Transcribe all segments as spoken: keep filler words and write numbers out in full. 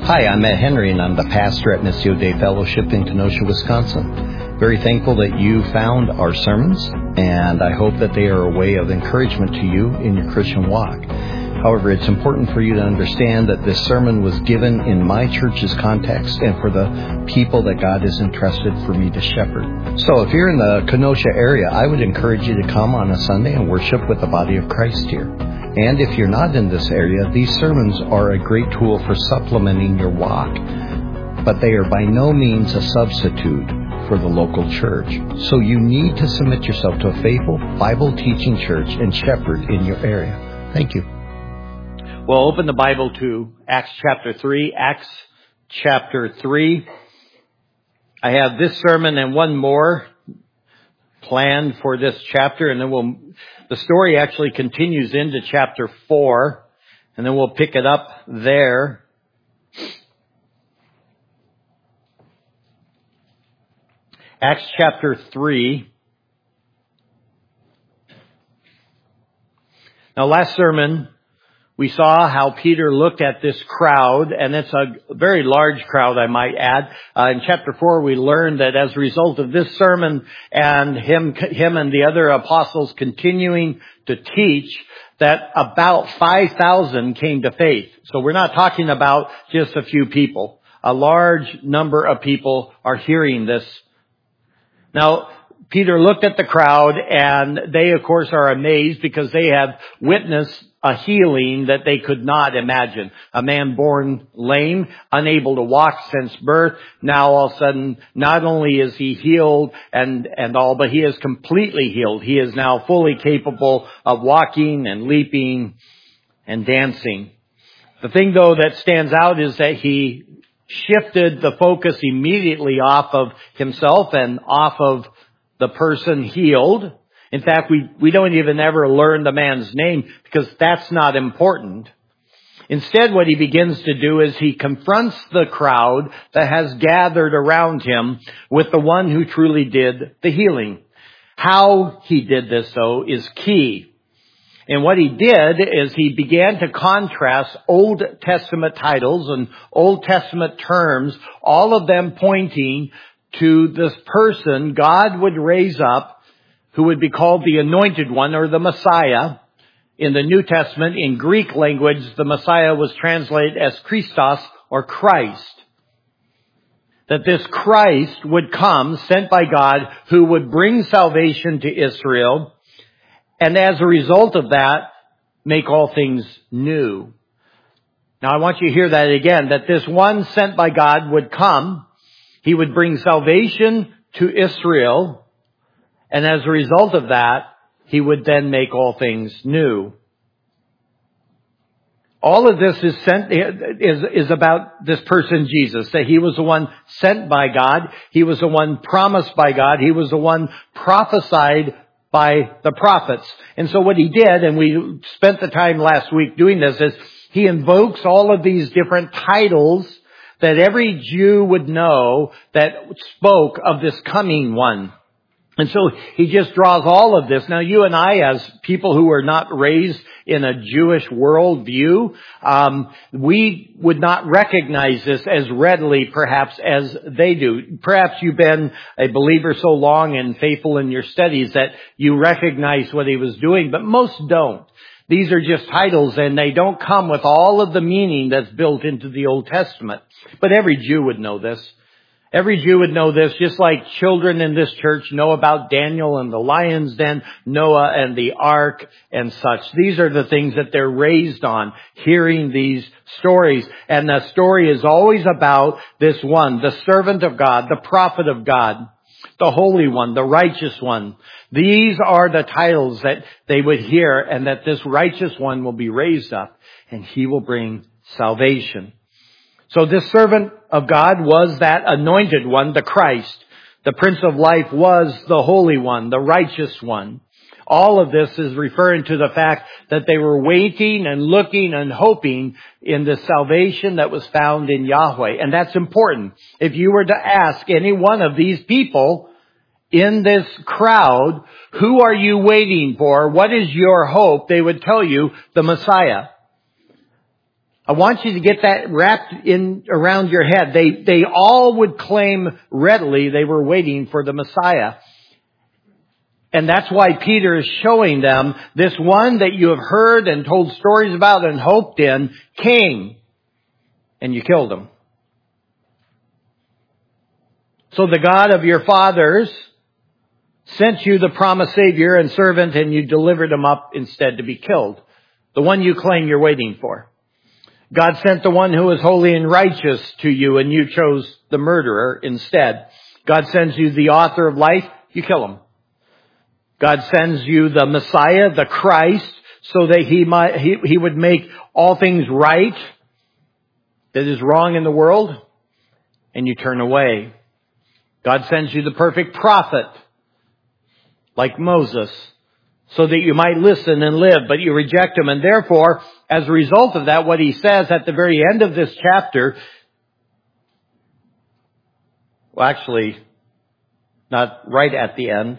Hi, I'm Matt Henry, and I'm the pastor at Missio Dei Fellowship in Kenosha, Wisconsin. Very thankful that you found our sermons, and I hope that they are a way of encouragement to you in your Christian walk. However, it's important for you to understand that this sermon was given in my church's context and for the people that God has entrusted for me to shepherd. So if you're in the Kenosha area, I would encourage you to come on a Sunday and worship with the body of Christ here. And if you're not in this area, these sermons are a great tool for supplementing your walk, but they are by no means a substitute for the local church. So you need to submit yourself to a faithful Bible-teaching church and shepherd in your area. Thank you. Well, open the Bible to Acts chapter three. Acts chapter three. I have this sermon and one more planned for this chapter, and then we'll, the story actually continues into chapter four, and then we'll pick it up there. Acts chapter three. Now, last sermon, we saw how Peter looked at this crowd, and it's a very large crowd, I might add. Uh, in chapter four, we learned that as a result of this sermon and him, him and the other apostles continuing to teach, that about five thousand came to faith. So we're not talking about just a few people. A large number of people are hearing this. Now, Peter looked at the crowd, and they, of course, are amazed because they have witnessed a healing that they could not imagine. A man born lame, unable to walk since birth. Now, all of a sudden, not only is he healed and, and all, but he is completely healed. He is now fully capable of walking and leaping and dancing. The thing, though, that stands out is that he shifted the focus immediately off of himself and off of the person healed. In fact, we, we don't even ever learn the man's name because that's not important. Instead, what he begins to do is he confronts the crowd that has gathered around him with the one who truly did the healing. How he did this, though, is key. And what he did is he began to contrast Old Testament titles and Old Testament terms, all of them pointing to this person God would raise up who would be called the Anointed One or the Messiah. In the New Testament, in Greek language, the Messiah was translated as Christos or Christ. That this Christ would come, sent by God, who would bring salvation to Israel, and as a result of that, make all things new. Now I want you to hear that again, that this one sent by God would come, he would bring salvation to Israel, and as a result of that, he would then make all things new. All of this is sent, is, is about this person, Jesus, that he was the one sent by God. He was the one promised by God. He was the one prophesied by the prophets. And so what he did, and we spent the time last week doing this, is he invokes all of these different titles that every Jew would know that spoke of this coming one. And so he just draws all of this. Now, you and I, as people who are not raised in a Jewish worldview, um, we would not recognize this as readily, perhaps, as they do. Perhaps you've been a believer so long and faithful in your studies that you recognize what he was doing, but most don't. These are just titles, and they don't come with all of the meaning that's built into the Old Testament. But every Jew would know this. Every Jew would know this, just like children in this church know about Daniel and the lion's den, Noah and the ark and such. These are the things that they're raised on, hearing these stories. And the story is always about this one, the servant of God, the prophet of God, the Holy One, the righteous one. These are the titles that they would hear, and that this righteous one will be raised up and he will bring salvation. So this servant of God was that anointed one, the Christ. The Prince of Life was the Holy One, the righteous one. All of this is referring to the fact that they were waiting and looking and hoping in the salvation that was found in Yahweh. And that's important. If you were to ask any one of these people in this crowd, who are you waiting for? What is your hope? They would tell you the Messiah. I want you to get that wrapped in around your head. They, they all would claim readily they were waiting for the Messiah. And that's why Peter is showing them this one that you have heard and told stories about and hoped in came, and you killed him. So the God of your fathers sent you the promised Savior and servant, and you delivered him up instead to be killed. The one you claim you're waiting for. God sent the one who is holy and righteous to you, and you chose the murderer instead. God sends you the author of life, you kill him. God sends you the Messiah, the Christ, so that he might, he, he would make all things right that is wrong in the world, and you turn away. God sends you the perfect prophet, like Moses, so that you might listen and live, but you reject him. And therefore, as a result of that, what he says at the very end of this chapter, well, actually, not right at the end.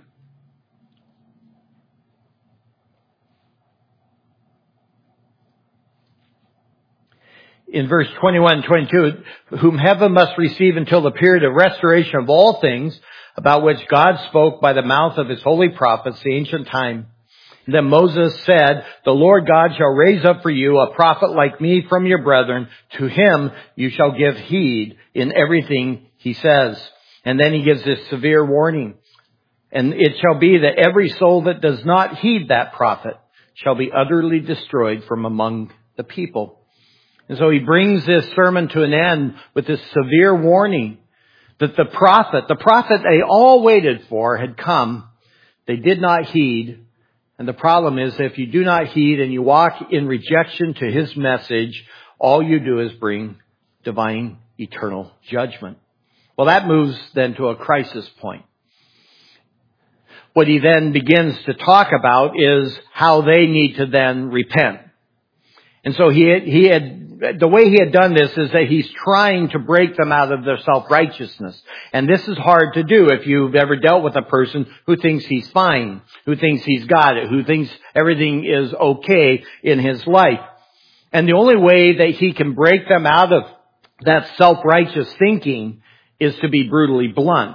In verse twenty-one, twenty-two, whom heaven must receive until the period of restoration of all things, about which God spoke by the mouth of his holy prophets, the ancient time. And then Moses said, the Lord God shall raise up for you a prophet like me from your brethren. To him you shall give heed in everything he says. And then he gives this severe warning. And it shall be that every soul that does not heed that prophet shall be utterly destroyed from among the people. And so he brings this sermon to an end with this severe warning that the prophet, the prophet they all waited for had come. They did not heed. And the problem is if you do not heed and you walk in rejection to his message, all you do is bring divine eternal judgment. Well, that moves then to a crisis point. What he then begins to talk about is how they need to then repent. And so he had, he had, the way he had done this is that he's trying to break them out of their self-righteousness. And this is hard to do if you've ever dealt with a person who thinks he's fine, who thinks he's got it, who thinks everything is okay in his life. And the only way that he can break them out of that self-righteous thinking is to be brutally blunt.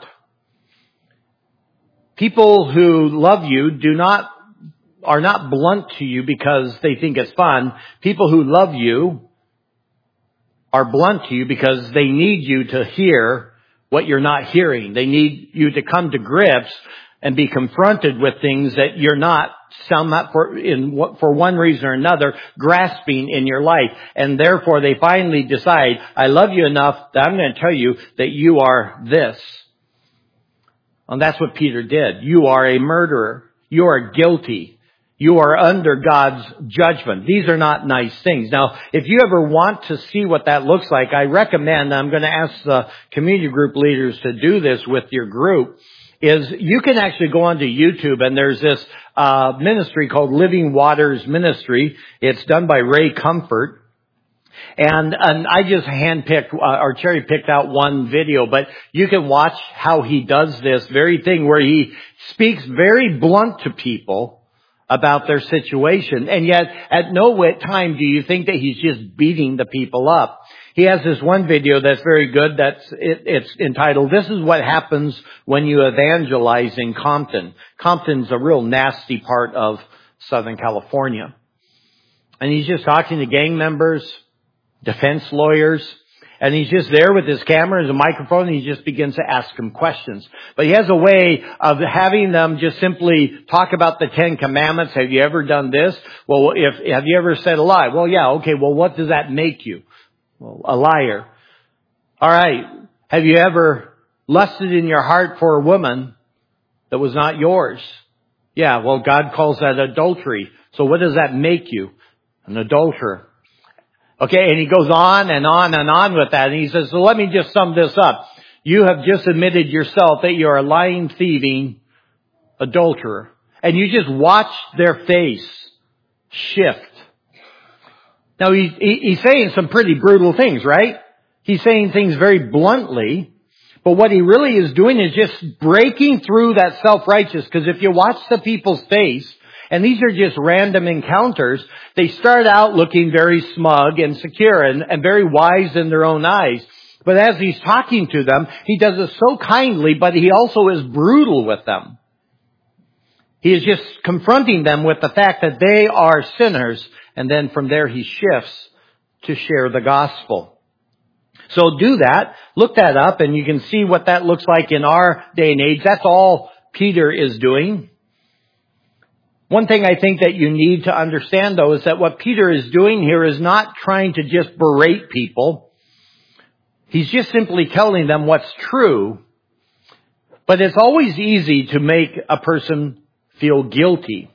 People who love you do not are not blunt to you because they think it's fun. People who love you are blunt to you because they need you to hear what you're not hearing. They need you to come to grips and be confronted with things that you're not, some for, in, for one reason or another, grasping in your life. And therefore they finally decide, I love you enough that I'm going to tell you that you are this. And that's what Peter did. You are a murderer. You are guilty. You are under God's judgment. These are not nice things. Now, if you ever want to see what that looks like, I recommend, I'm going to ask the community group leaders to do this with your group, is you can actually go onto YouTube and there's this uh ministry called Living Waters Ministry. It's done by Ray Comfort. And, and I just handpicked uh, or cherry picked out one video, but you can watch how he does this very thing where he speaks very blunt to people about their situation. And yet at no time do you think that he's just beating the people up. He has this one video that's very good. That's it, it's entitled, This is What Happens When You Evangelize in Compton. Compton's a real nasty part of Southern California. And he's just talking to gang members, defense lawyers, and he's just there with his camera and a microphone, and he just begins to ask them questions. But he has a way of having them just simply talk about the Ten Commandments. Have you ever done this? Well, if have you ever said a lie? Well, yeah, okay, well, what does that make you? Well, a liar. All right, have you ever lusted in your heart for a woman that was not yours? Yeah, well, God calls that adultery. So what does that make you? An adulterer. Okay, and he goes on and on and on with that. And he says, so let me just sum this up. You have just admitted yourself that you're a lying, thieving adulterer. And you just watch their face shift. Now, he, he, he's saying some pretty brutal things, right? He's saying things very bluntly. But what he really is doing is just breaking through that self-righteous. Because if you watch the people's face And these are just random encounters. They start out looking very smug and secure and, and very wise in their own eyes. But as he's talking to them, he does it so kindly, but he also is brutal with them. He is just confronting them with the fact that they are sinners. And then from there he shifts to share the gospel. So do that. Look that up and you can see what that looks like in our day and age. That's all Peter is doing. One thing I think that you need to understand, though, is that what Peter is doing here is not trying to just berate people. He's just simply telling them what's true. But it's always easy to make a person feel guilty.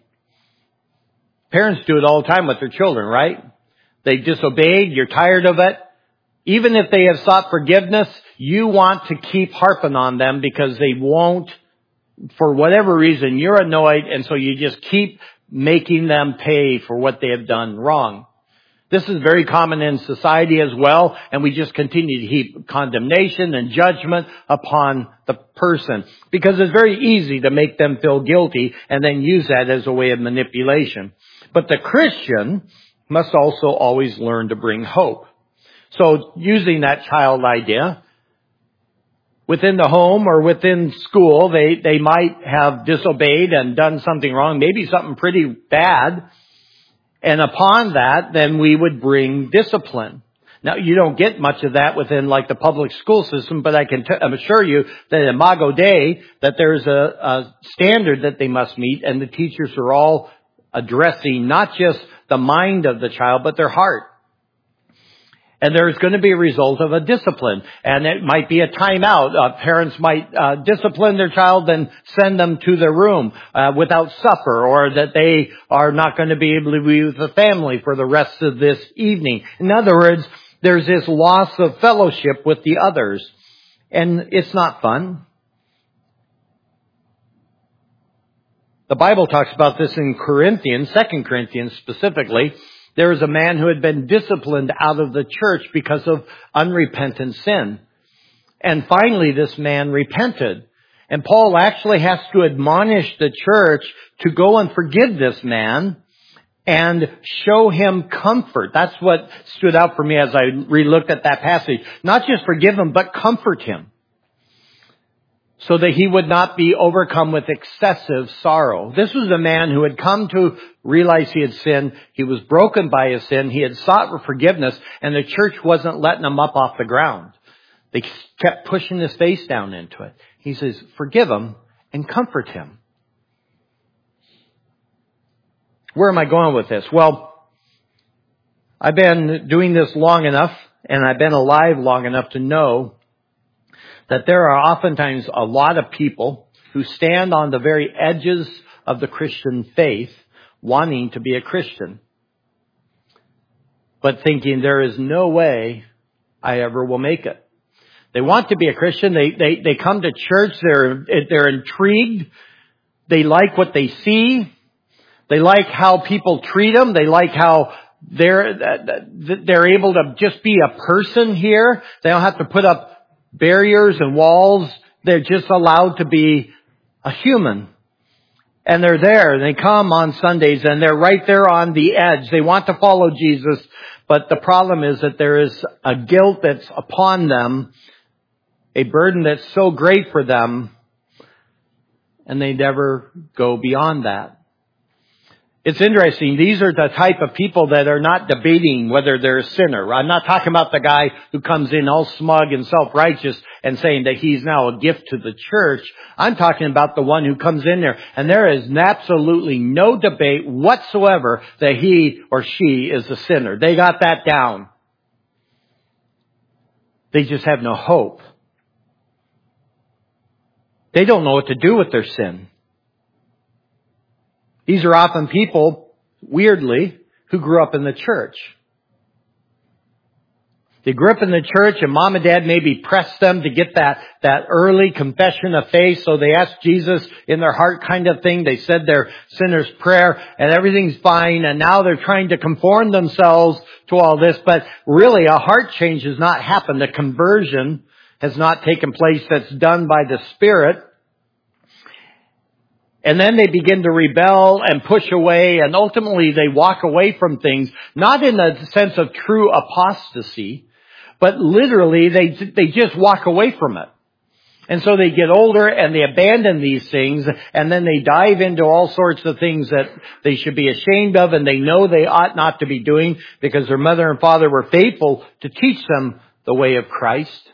Parents do it all the time with their children, right? They've disobeyed, you're tired of it. Even if they have sought forgiveness, you want to keep harping on them because they won't, for whatever reason, you're annoyed, and so you just keep making them pay for what they have done wrong. This is very common in society as well, and we just continue to heap condemnation and judgment upon the person because it's very easy to make them feel guilty and then use that as a way of manipulation. But the Christian must also always learn to bring hope. So using that child idea, within the home or within school, they, they might have disobeyed and done something wrong, maybe something pretty bad. And upon that, then we would bring discipline. Now, you don't get much of that within like the public school system, but I can t- assure you that at Imago Dei, that there's a, a standard that they must meet, and the teachers are all addressing not just the mind of the child, but their heart. And there's going to be a result of a discipline. And it might be a timeout. Uh, parents might uh, discipline their child and send them to their room uh, without supper, or that they are not going to be able to be with the family for the rest of this evening. In other words, there's this loss of fellowship with the others. And it's not fun. The Bible talks about this in Corinthians, Second Corinthians specifically. There was a man who had been disciplined out of the church because of unrepentant sin. And finally, this man repented. And Paul actually has to admonish the church to go and forgive this man and show him comfort. That's what stood out for me as I re-looked at that passage. Not just forgive him, but comfort him, so that he would not be overcome with excessive sorrow. This was a man who had come to realize he had sinned. He was broken by his sin. He had sought forgiveness, and the church wasn't letting him up off the ground. They kept pushing his face down into it. He says, forgive him and comfort him. Where am I going with this? Well, I've been doing this long enough, and I've been alive long enough to know that there are oftentimes a lot of people who stand on the very edges of the Christian faith wanting to be a Christian, but thinking there is no way I ever will make it. They want to be a Christian. They, they, they come to church. They're, they're intrigued. They like what they see. They like how people treat them. They like how they're, they're able to just be a person here. They don't have to put up barriers and walls. They're just allowed to be a human. And they're there. They come on Sundays and they're right there on the edge. They want to follow Jesus, but the problem is that there is a guilt that's upon them, a burden that's so great for them, and they never go beyond that. It's interesting. These are the type of people that are not debating whether they're a sinner. I'm not talking about the guy who comes in all smug and self-righteous and saying that he's now a gift to the church. I'm talking about the one who comes in there, and there is absolutely no debate whatsoever that he or she is a sinner. They got that down. They just have no hope. They don't know what to do with their sin. These are often people, weirdly, who grew up in the church. They grew up in the church, and mom and dad maybe pressed them to get that, that early confession of faith. So they asked Jesus in their heart kind of thing. They said their sinner's prayer and everything's fine. And now they're trying to conform themselves to all this. But really a heart change has not happened. The conversion has not taken place that's done by the Spirit. And then they begin to rebel and push away, and ultimately they walk away from things, not in the sense of true apostasy, but literally they they just walk away from it. And so they get older and they abandon these things, and then they dive into all sorts of things that they should be ashamed of and they know they ought not to be doing because their mother and father were faithful to teach them the way of Christ.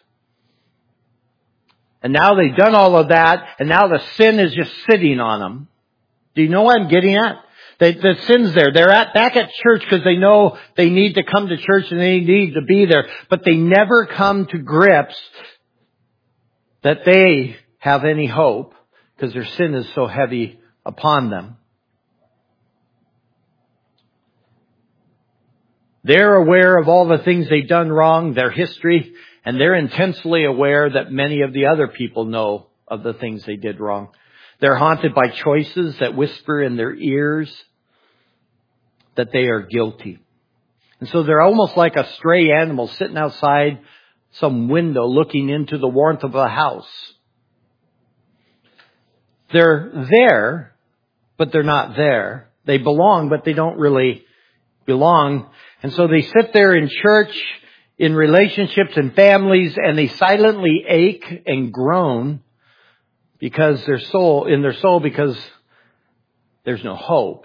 And now they've done all of that, and now the sin is just sitting on them. Do you know what I'm getting at? They, the sin's there. They're at, back at church because they know they need to come to church and they need to be there. But they never come to grips that they have any hope because their sin is so heavy upon them. They're aware of all the things they've done wrong, their history, and they're intensely aware that many of the other people know of the things they did wrong. They're haunted by choices that whisper in their ears that they are guilty. And so they're almost like a stray animal sitting outside some window looking into the warmth of a house. They're there, but they're not there. They belong, but they don't really belong. And so they sit there in church, in relationships and families, and they silently ache and groan because their soul, in their soul, because there's no hope.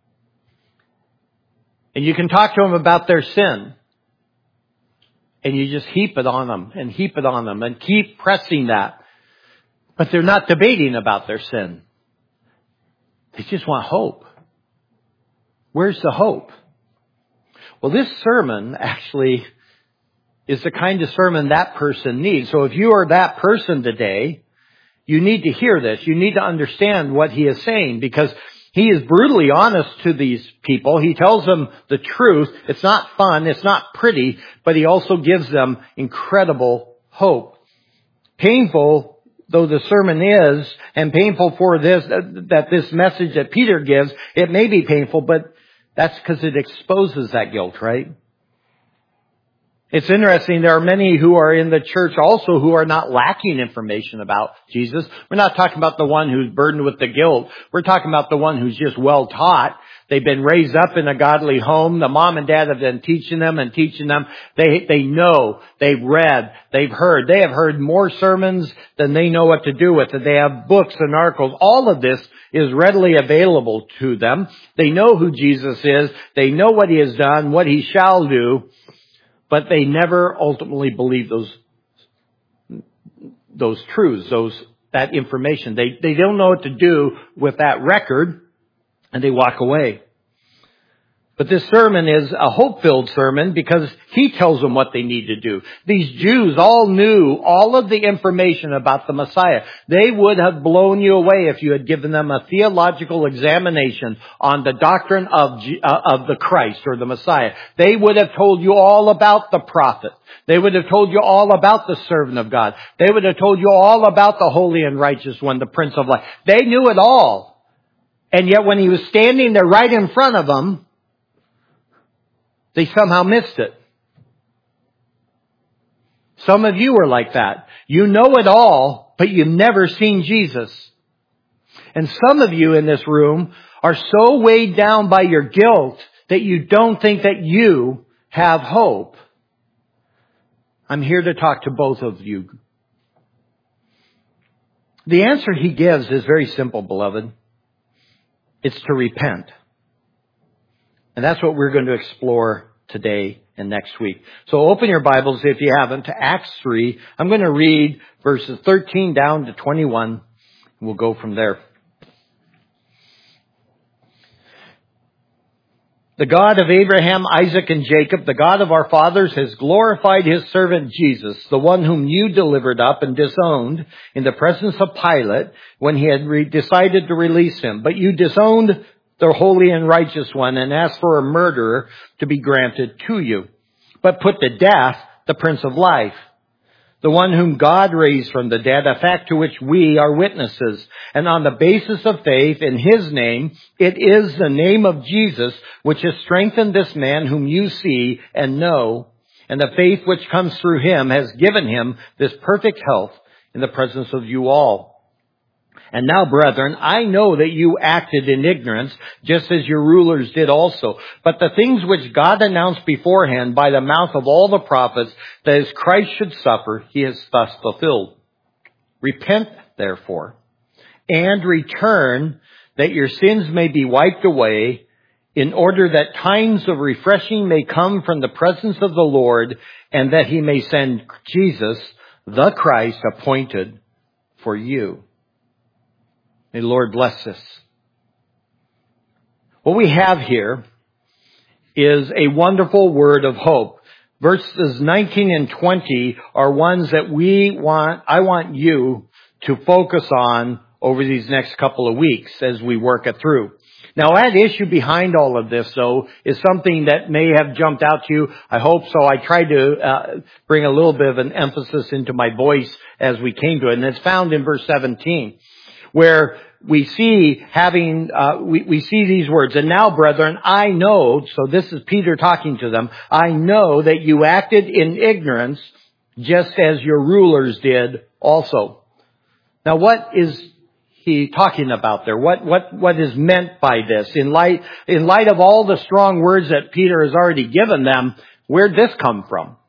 And you can talk to them about their sin, and you just heap it on them and heap it on them and keep pressing that. But they're not debating about their sin. They just want hope. Where's the hope? Well, this sermon actually is the kind of sermon that person needs. So if you are that person today, you need to hear this. You need to understand what he is saying, because he is brutally honest to these people. He tells them the truth. It's not fun. It's not pretty, but he also gives them incredible hope. Painful though the sermon is, and painful for this, that this message that Peter gives, it may be painful, but that's because it exposes that guilt, right? It's interesting, there are many who are in the church also who are not lacking information about Jesus. We're not talking about the one who's burdened with the guilt. We're talking about the one who's just well taught. They've been raised up in a godly home. The mom and dad have been teaching them and teaching them. They, they know, they've read, they've heard. They have heard more sermons than they know what to do with it. They have books and articles. All of this is readily available to them. They know who Jesus is. They know what he has done, what he shall do. But they never ultimately believe those, those truths, those, that information. They, they don't know what to do with that record, and they walk away. But this sermon is a hope-filled sermon because he tells them what they need to do. These Jews all knew all of the information about the Messiah. They would have blown you away if you had given them a theological examination on the doctrine of, uh, of the Christ or the Messiah. They would have told you all about the prophet. They would have told you all about the servant of God. They would have told you all about the holy and righteous one, the Prince of Life. They knew it all. And yet when he was standing there right in front of them, they somehow missed it. Some of you are like that. You know it all, but you've never seen Jesus. And some of you in this room are so weighed down by your guilt that you don't think that you have hope. I'm here to talk to both of you. The answer he gives is very simple, beloved. It's to repent. And that's what we're going to explore today and next week. So open your Bibles, if you haven't, to Acts three. I'm going to read verses thirteen down to twenty-one. We'll go from there. The God of Abraham, Isaac, and Jacob, the God of our fathers, has glorified his servant Jesus, the one whom you delivered up and disowned in the presence of Pilate when he had re- decided to release him. But you disowned the holy and righteous one, and asked for a murderer to be granted to you, but put to death the Prince of Life, the one whom God raised from the dead, a fact to which we are witnesses. And on the basis of faith in his name, it is the name of Jesus which has strengthened this man whom you see and know, and the faith which comes through him has given him this perfect health in the presence of you all. And now, brethren, I know that you acted in ignorance, just as your rulers did also. But the things which God announced beforehand by the mouth of all the prophets, that as Christ should suffer, he has thus fulfilled. Repent, therefore, and return, that your sins may be wiped away, in order that times of refreshing may come from the presence of the Lord, and that he may send Jesus, the Christ, appointed for you. May the Lord bless this. What we have here is a wonderful word of hope. Verses nineteen and twenty are ones that we want, I want you to focus on over these next couple of weeks as we work it through. Now, at issue behind all of this, though, is something that may have jumped out to you. I hope so. I tried to uh, bring a little bit of an emphasis into my voice as we came to it, and it's found in verse seventeen, where we see having, uh, we, we see these words, and now, brethren, I know, so this is Peter talking to them, I know that you acted in ignorance, just as your rulers did also. Now, what is he talking about there? What, what, what is meant by this? In light, in light of all the strong words that Peter has already given them, where'd this come from?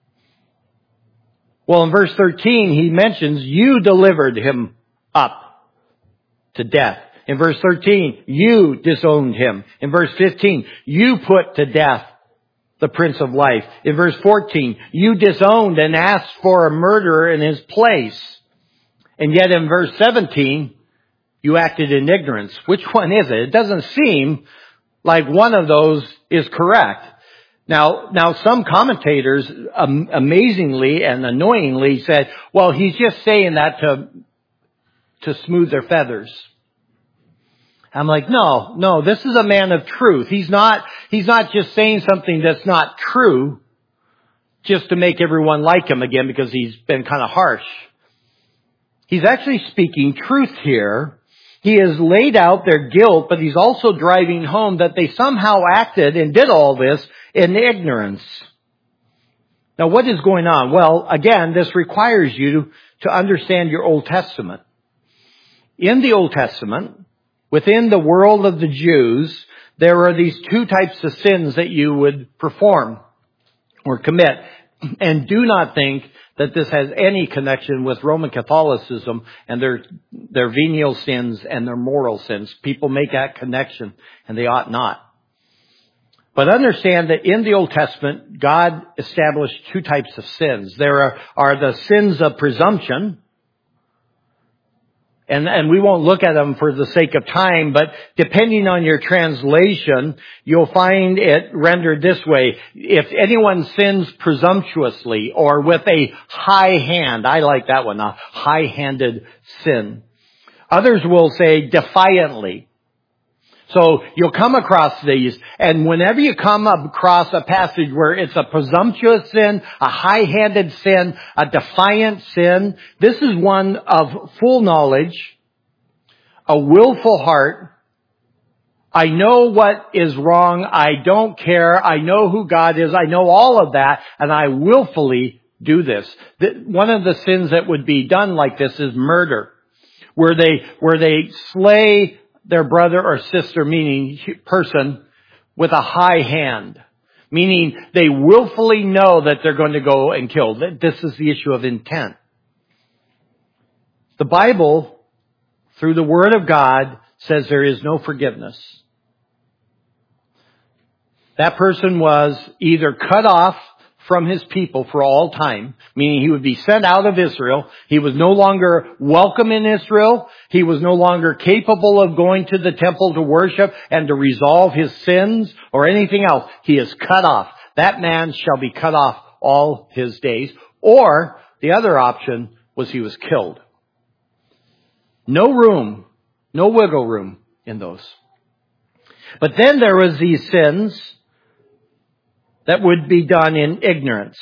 Well, in verse thirteen, he mentions, you delivered him up to death. In verse thirteen, you disowned him. In verse fifteen, you put to death the Prince of Life. In verse fourteen, you disowned and asked for a murderer in his place. And yet in verse seventeen, you acted in ignorance. Which one is it? It doesn't seem like one of those is correct. Now, now some commentators um, amazingly and annoyingly said, well, he's just saying that to, to smooth their feathers. I'm like, no, no, this is a man of truth. He's not, he's not just saying something that's not true just to make everyone like him again because he's been kind of harsh. He's actually speaking truth here. He has laid out their guilt, but he's also driving home that they somehow acted and did all this in ignorance. Now, what is going on? Well, again, this requires you to, to understand your Old Testament. In the Old Testament, within the world of the Jews, there are these two types of sins that you would perform or commit. And do not think that this has any connection with Roman Catholicism and their their venial sins and their moral sins. People make that connection, and they ought not. But understand that in the Old Testament, God established two types of sins. There are, are the sins of presumption, and, and we won't look at them for the sake of time, but depending on your translation, you'll find it rendered this way. If anyone sins presumptuously or with a high hand, I like that one, a high-handed sin. Others will say defiantly. So you'll come across these, and whenever you come across a passage where it's a presumptuous sin, a high-handed sin, a defiant sin, this is one of full knowledge, a willful heart. I know what is wrong. I don't care. I know who God is. I know all of that, and I willfully do this. One of the sins that would be done like this is murder, where they where they slay their brother or sister, meaning person, with a high hand. Meaning they willfully know that they're going to go and kill. This is the issue of intent. The Bible, through the Word of God, says there is no forgiveness. That person was either cut off from his people for all time, meaning he would be sent out of Israel. He was no longer welcome in Israel. He was no longer capable of going to the temple to worship and to resolve his sins or anything else. He is cut off. That man shall be cut off all his days. Or the other option was he was killed. No room, no wiggle room in those. But then there was these sins that would be done in ignorance.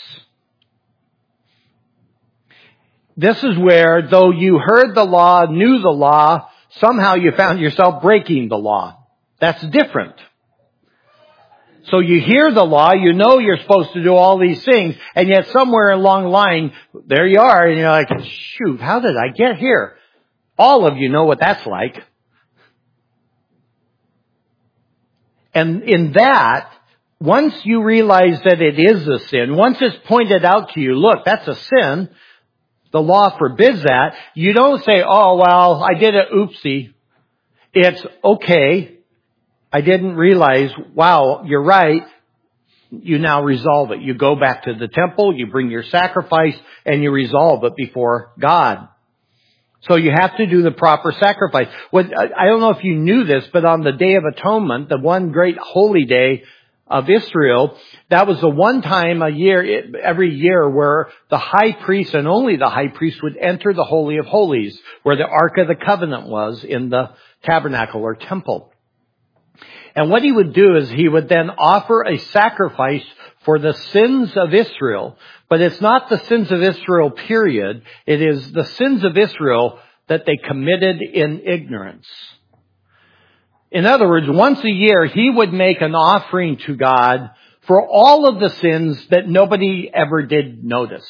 This is where, though you heard the law, knew the law, somehow you found yourself breaking the law. That's different. So you hear the law, you know you're supposed to do all these things, and yet somewhere along the line, there you are, and you're like, shoot, how did I get here? All of you know what that's like. And in that, once you realize that it is a sin, once it's pointed out to you, look, that's a sin, the law forbids that, you don't say, oh, well, I did it, oopsie. It's, okay, I didn't realize, wow, you're right. You now resolve it. You go back to the temple, you bring your sacrifice, and you resolve it before God. So you have to do the proper sacrifice. What, I don't know if you knew this, but on the Day of Atonement, the one great holy day of Israel, that was the one time a year, every year, where the high priest and only the high priest would enter the Holy of Holies, where the Ark of the Covenant was in the tabernacle or temple. And what he would do is he would then offer a sacrifice for the sins of Israel. But it's not the sins of Israel, period. It is the sins of Israel that they committed in ignorance. In other words, once a year, he would make an offering to God for all of the sins that nobody ever did notice.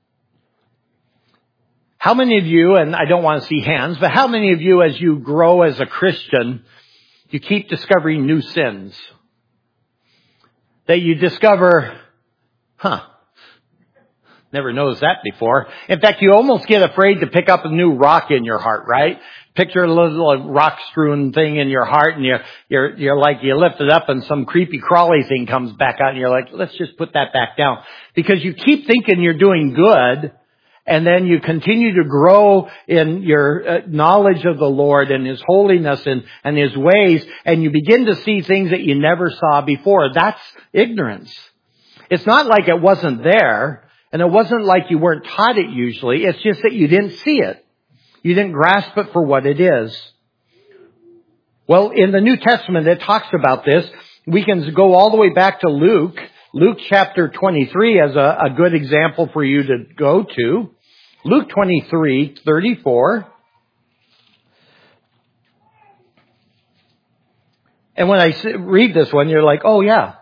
How many of you, and I don't want to see hands, but how many of you as you grow as a Christian, you keep discovering new sins? That you discover, huh, never noticed that before. In fact, you almost get afraid to pick up a new rock in your heart, right? Picture a little rock strewn thing in your heart, and you're, you're, you're like, you lift it up and some creepy crawly thing comes back out, and you're like, let's just put that back down. Because you keep thinking you're doing good, and then you continue to grow in your uh, knowledge of the Lord and His holiness and, and His ways, and you begin to see things that you never saw before. That's ignorance. It's not like it wasn't there, and it wasn't like you weren't taught it usually. It's just that you didn't see it. You didn't grasp it for what it is. Well, in the New Testament, it talks about this. We can go all the way back to Luke. Luke chapter twenty-three as a, a good example for you to go to. Luke twenty-three, thirty-four. And when I read this one, you're like, oh yeah.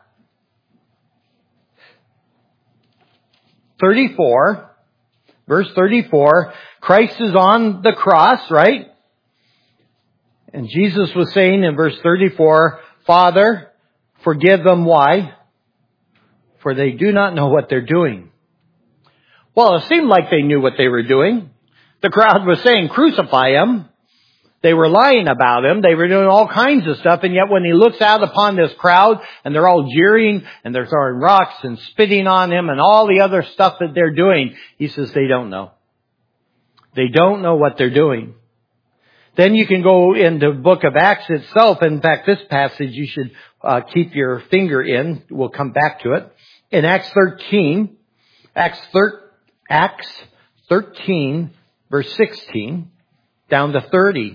thirty-four, verse thirty-four, Christ is on the cross, right? And Jesus was saying in verse thirty-four, Father, forgive them. Why? For they do not know what they're doing. Well, it seemed like they knew what they were doing. The crowd was saying, crucify him. They were lying about him. They were doing all kinds of stuff. And yet when he looks out upon this crowd and they're all jeering and they're throwing rocks and spitting on him and all the other stuff that they're doing, he says they don't know. They don't know what they're doing. Then you can go into the book of Acts itself. In fact, this passage you should uh, keep your finger in. We'll come back to it. In Acts thirteen, Acts, thir- Acts thirteen, verse sixteen, down to thirty.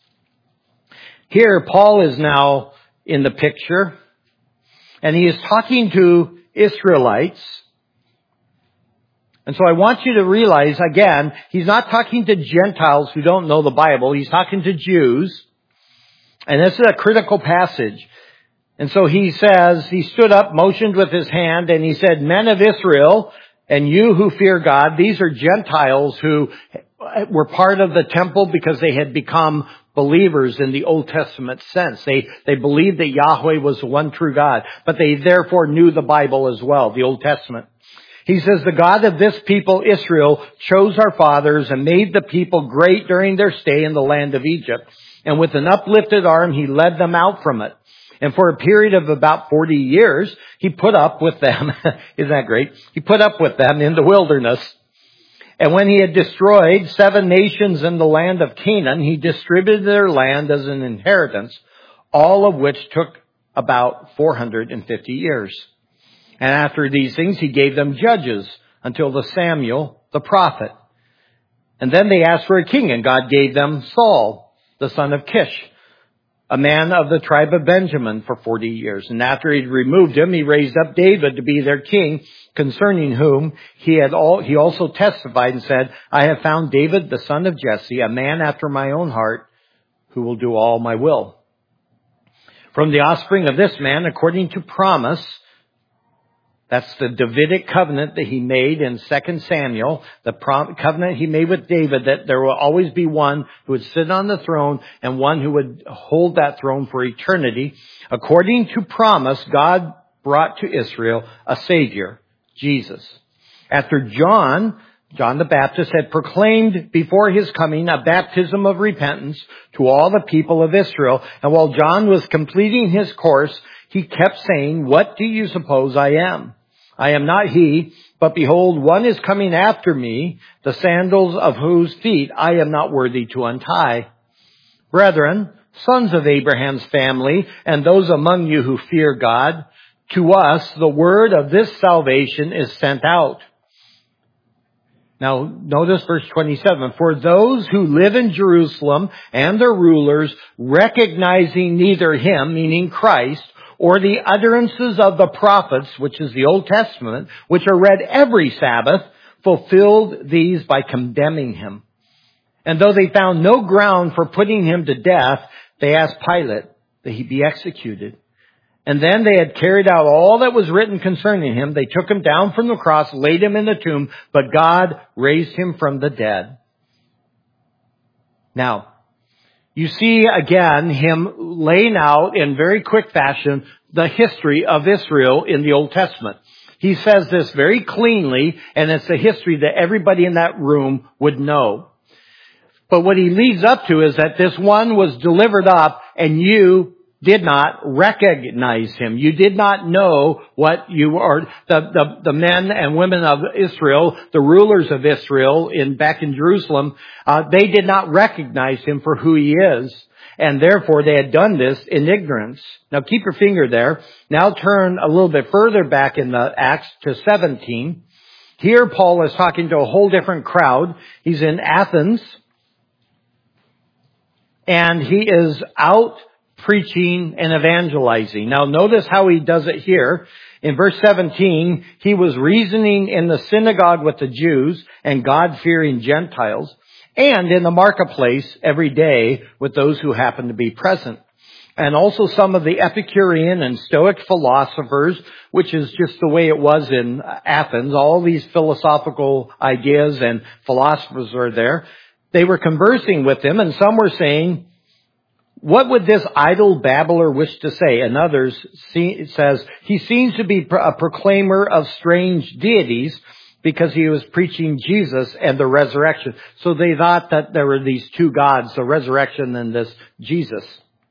Here, Paul is now in the picture, and he is talking to Israelites. And so I want you to realize, again, he's not talking to Gentiles who don't know the Bible. He's talking to Jews. And this is a critical passage. And so he says, he stood up, motioned with his hand, and he said, Men of Israel, and you who fear God, these are Gentiles who were part of the temple because they had become believers in the Old Testament sense. They, they believed that Yahweh was the one true God, but they therefore knew the Bible as well, the Old Testament. He says, the God of this people, Israel, chose our fathers and made the people great during their stay in the land of Egypt. And with an uplifted arm, he led them out from it. And for a period of about forty years, he put up with them. Isn't that great? He put up with them in the wilderness. And when he had destroyed seven nations in the land of Canaan, he distributed their land as an inheritance, all of which took about four hundred fifty years. And after these things, he gave them judges until the Samuel, the prophet. And then they asked for a king, and God gave them Saul, the son of Kish, a man of the tribe of Benjamin, for forty years. And after he'd removed him, he raised up David to be their king, concerning whom he had all, he also testified and said, I have found David, the son of Jesse, a man after my own heart, who will do all my will. From the offspring of this man, according to promise, That's the Davidic covenant that he made in Second Samuel, the prom- covenant he made with David, that there will always be one who would sit on the throne and one who would hold that throne for eternity. According to promise, God brought to Israel a Savior, Jesus. After John, John the Baptist had proclaimed before his coming a baptism of repentance to all the people of Israel, and while John was completing his course, he kept saying, "What do you suppose I am? I am not he, but behold, one is coming after me, the sandals of whose feet I am not worthy to untie. Brethren, sons of Abraham's family, and those among you who fear God, to us the word of this salvation is sent out." Now, notice verse twenty-seven. "For those who live in Jerusalem and their rulers, recognizing neither him," meaning Christ, "or the utterances of the prophets," which is the Old Testament, "which are read every Sabbath, fulfilled these by condemning him. And though they found no ground for putting him to death, they asked Pilate that he be executed. And then they had carried out all that was written concerning him. They took him down from the cross, laid him in the tomb, but God raised him from the dead." Now, you see again him laying out in very quick fashion the history of Israel in the Old Testament. He says this very cleanly, and it's a history that everybody in that room would know. But what he leads up to is that this one was delivered up, and you did not recognize him. You did not know what you are. The, the, the men and women of Israel, the rulers of Israel in back in Jerusalem, uh, they did not recognize him for who he is. And therefore they had done this in ignorance. Now keep your finger there. Now turn a little bit further back in the Acts to seventeen. Here Paul is talking to a whole different crowd. He's in Athens. And he is out preaching and evangelizing. Now notice how he does it here. In verse seventeen, he was reasoning in the synagogue with the Jews and God-fearing Gentiles, and in the marketplace every day with those who happened to be present. And also some of the Epicurean and Stoic philosophers, which is just the way it was in Athens. All these philosophical ideas and philosophers are there. They were conversing with him, and some were saying, "What would this idle babbler wish to say?" And others see, says, "He seems to be a proclaimer of strange deities because he was preaching Jesus and the resurrection." So they thought that there were these two gods, the resurrection and this Jesus.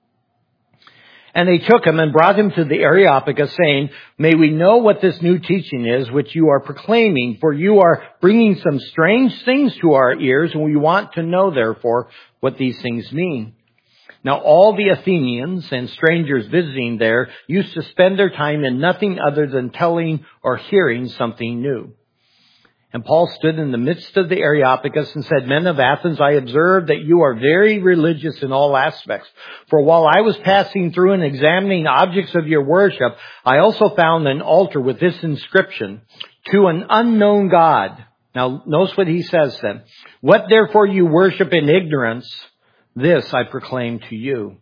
And they took him and brought him to the Areopagus, saying, "May we know what this new teaching is which you are proclaiming, for you are bringing some strange things to our ears, and we want to know, therefore, what these things mean." Now all the Athenians and strangers visiting there used to spend their time in nothing other than telling or hearing something new. And Paul stood in the midst of the Areopagus and said, "Men of Athens, I observe that you are very religious in all aspects. For while I was passing through and examining objects of your worship, I also found an altar with this inscription, 'To an unknown God.'" Now notice what he says then. "What therefore you worship in ignorance, this I proclaim to you."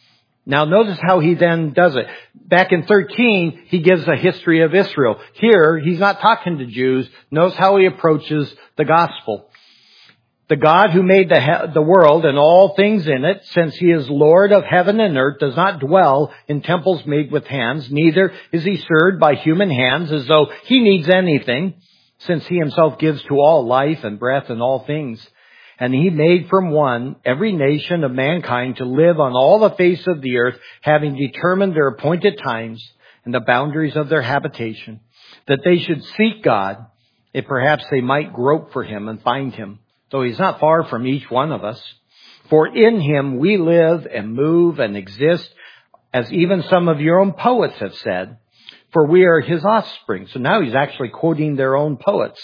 Now notice how he then does it. Back in thirteen, he gives a history of Israel. Here, he's not talking to Jews. Notice how he approaches the gospel. "The God who made the, he- the world and all things in it, since he is Lord of heaven and earth, does not dwell in temples made with hands, neither is he served by human hands as though he needs anything, since he himself gives to all life and breath and all things. And he made from one every nation of mankind to live on all the face of the earth, having determined their appointed times and the boundaries of their habitation, that they should seek God, if perhaps they might grope for him and find him, though he's not far from each one of us. For in him we live and move and exist, as even some of your own poets have said, for we are his offspring." So now he's actually quoting their own poets.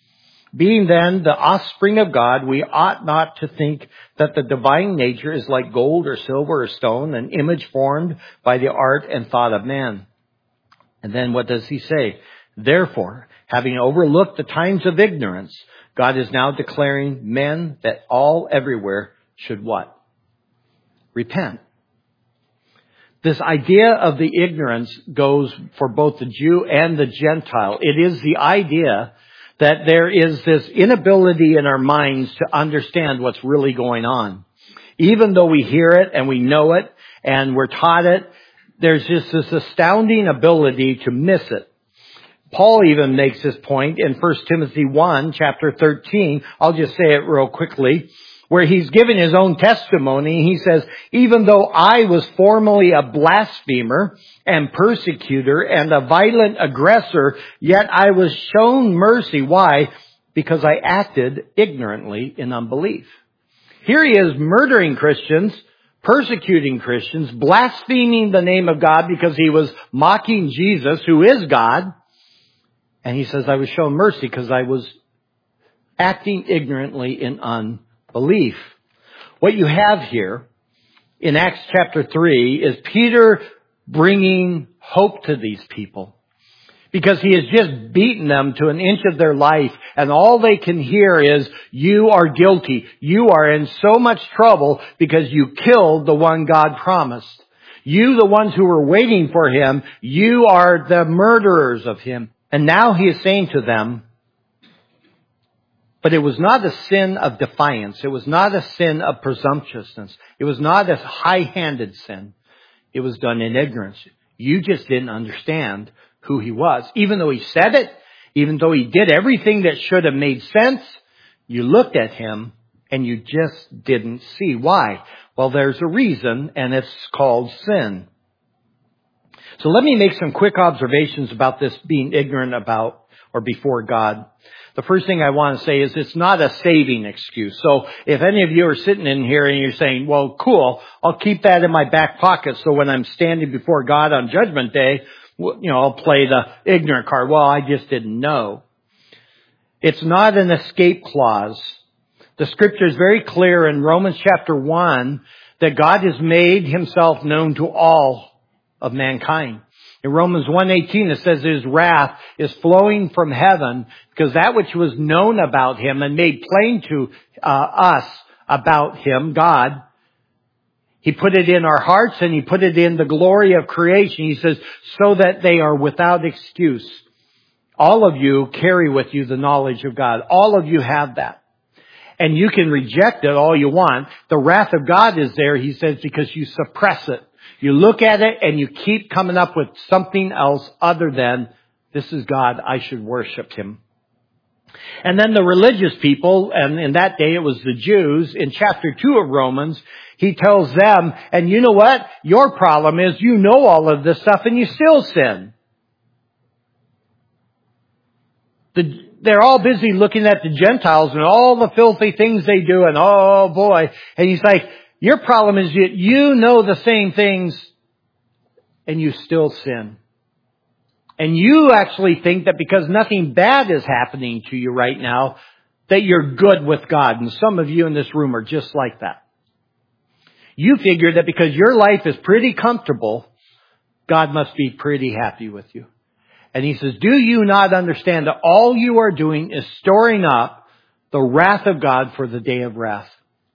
"Being then the offspring of God, we ought not to think that the divine nature is like gold or silver or stone, an image formed by the art and thought of man." And then what does he say? "Therefore, having overlooked the times of ignorance, God is now declaring men that all everywhere should" what? Repent. This idea of the ignorance goes for both the Jew and the Gentile. It is the idea that there is this inability in our minds to understand what's really going on. Even though we hear it and we know it and we're taught it, there's just this astounding ability to miss it. Paul even makes this point in First Timothy one, chapter thirteen. I'll just say it real quickly, where he's given his own testimony. He says, even though I was formerly a blasphemer and persecutor and a violent aggressor, yet I was shown mercy. Why? Because I acted ignorantly in unbelief. Here he is murdering Christians, persecuting Christians, blaspheming the name of God because he was mocking Jesus, who is God. And he says, I was shown mercy because I was acting ignorantly in unbelief. What you have here in Acts chapter three is Peter bringing hope to these people, because he has just beaten them to an inch of their life, and all they can hear is, you are guilty. You are in so much trouble because you killed the one God promised. You, the ones who were waiting for him, you are the murderers of him. And now he is saying to them, but it was not a sin of defiance. It was not a sin of presumptuousness. It was not a high-handed sin. It was done in ignorance. You just didn't understand who he was. Even though he said it, even though he did everything that should have made sense, you looked at him and you just didn't see. Why? Well, there's a reason, and it's called sin. So let me make some quick observations about this being ignorant about or before God. The first thing I want to say is it's not a saving excuse. So if any of you are sitting in here and you're saying, well, cool, I'll keep that in my back pocket so when I'm standing before God on Judgment Day, you know, I'll play the ignorant card. Well, I just didn't know. It's not an escape clause. The scripture is very clear in Romans chapter one that God has made himself known to all of mankind. In Romans one eighteen, it says his wrath is flowing from heaven because that which was known about him and made plain to uh, us about him, God, he put it in our hearts and he put it in the glory of creation. He says, so that they are without excuse. All of you carry with you the knowledge of God. All of you have that. And you can reject it all you want. The wrath of God is there, he says, because you suppress it. You look at it and you keep coming up with something else other than, this is God, I should worship him. And then the religious people, and in that day it was the Jews, in chapter two of Romans, he tells them, and you know what? Your problem is you know all of this stuff and you still sin. The, they're all busy looking at the Gentiles and all the filthy things they do, and oh boy. And he's like, your problem is that you know the same things and you still sin. And you actually think that because nothing bad is happening to you right now, that you're good with God. And some of you in this room are just like that. You figure that because your life is pretty comfortable, God must be pretty happy with you. And he says, do you not understand that all you are doing is storing up the wrath of God for the day of wrath?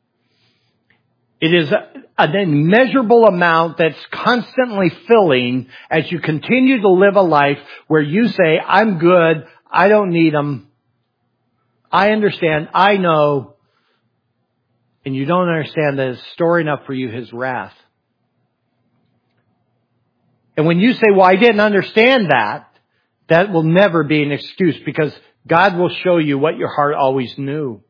It is an immeasurable amount that's constantly filling as you continue to live a life where you say, I'm good, I don't need them, I understand, I know, and you don't understand that it's storing up for you his wrath. And when you say, well, I didn't understand that, that will never be an excuse, because God will show you what your heart always knew.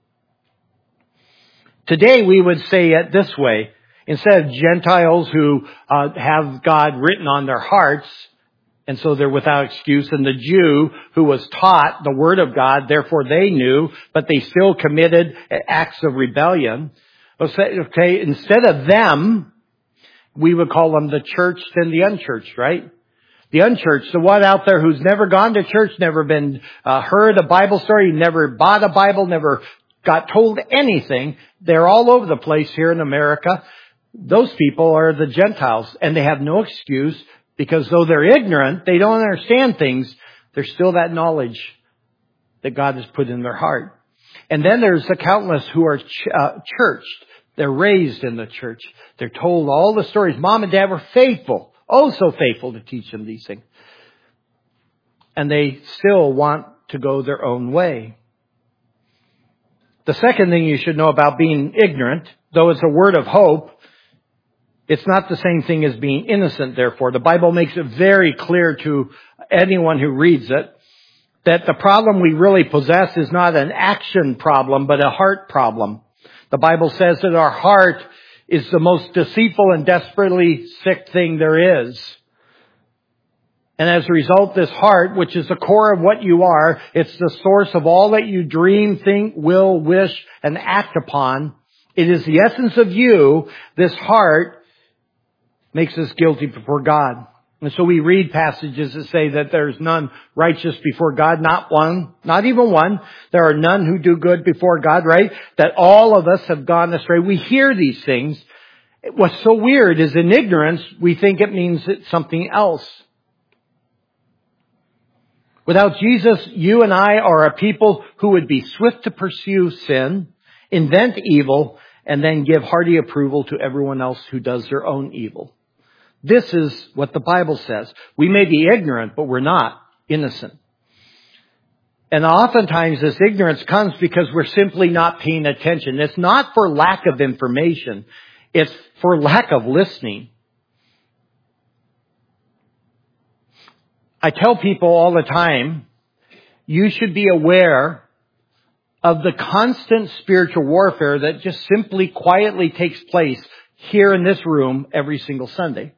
Today we would say it this way. Instead of Gentiles who uh, have God written on their hearts, and so they're without excuse, and the Jew who was taught the Word of God, therefore they knew, but they still committed acts of rebellion. Okay, instead of them, we would call them the churched and the unchurched, right? The unchurched, the one out there who's never gone to church, never been uh, heard a Bible story, never bought a Bible, never got told anything. They're all over the place here in America. Those people are the Gentiles, and they have no excuse, because though they're ignorant, they don't understand things, there's still that knowledge that God has put in their heart. And then there's the countless who are ch- uh, churched. They're raised in the church. They're told all the stories. Mom and dad were faithful. Oh, so faithful to teach them these things. And they still want to go their own way. The second thing you should know about being ignorant, though it's a word of hope, it's not the same thing as being innocent, therefore. The Bible makes it very clear to anyone who reads it that the problem we really possess is not an action problem, but a heart problem. The Bible says that our heart is the most deceitful and desperately sick thing there is. And as a result, this heart, which is the core of what you are, it's the source of all that you dream, think, will, wish, and act upon. It is the essence of you. This heart makes us guilty before God. And so we read passages that say that there's none righteous before God, not one, not even one. There are none who do good before God, right? That all of us have gone astray. We hear these things. What's so weird is in ignorance, we think it means something else. Without Jesus, you and I are a people who would be swift to pursue sin, invent evil, and then give hearty approval to everyone else who does their own evil. This is what the Bible says. We may be ignorant, but we're not innocent. And oftentimes this ignorance comes because we're simply not paying attention. It's not for lack of information. It's for lack of listening. I tell people all the time, you should be aware of the constant spiritual warfare that just simply quietly takes place here in this room every single Sunday.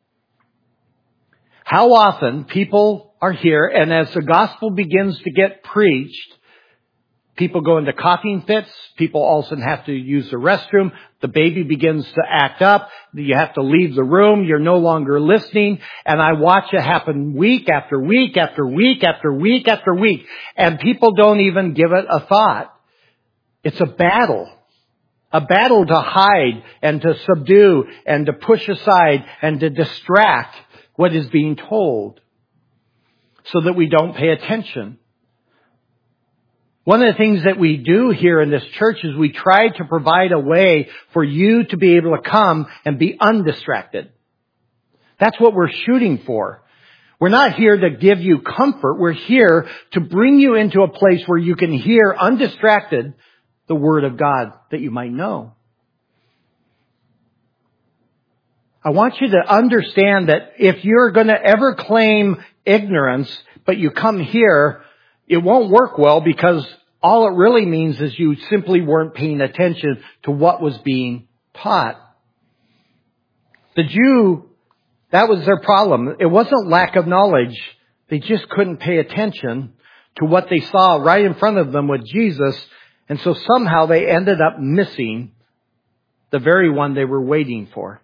How often people are here, and as the gospel begins to get preached, people go into coughing fits. People also have to use the restroom. The baby begins to act up. You have to leave the room. You're no longer listening. And I watch it happen week after week after week after week after week. And people don't even give it a thought. It's a battle. A battle to hide and to subdue and to push aside and to distract what is being told so that we don't pay attention. One of the things that we do here in this church is we try to provide a way for you to be able to come and be undistracted. That's what we're shooting for. We're not here to give you comfort. We're here to bring you into a place where you can hear undistracted the Word of God that you might know. I want you to understand that if you're going to ever claim ignorance, but you come here, it won't work well because all it really means is you simply weren't paying attention to what was being taught. The Jew, that was their problem. It wasn't lack of knowledge. They just couldn't pay attention to what they saw right in front of them with Jesus. And so somehow they ended up missing the very one they were waiting for.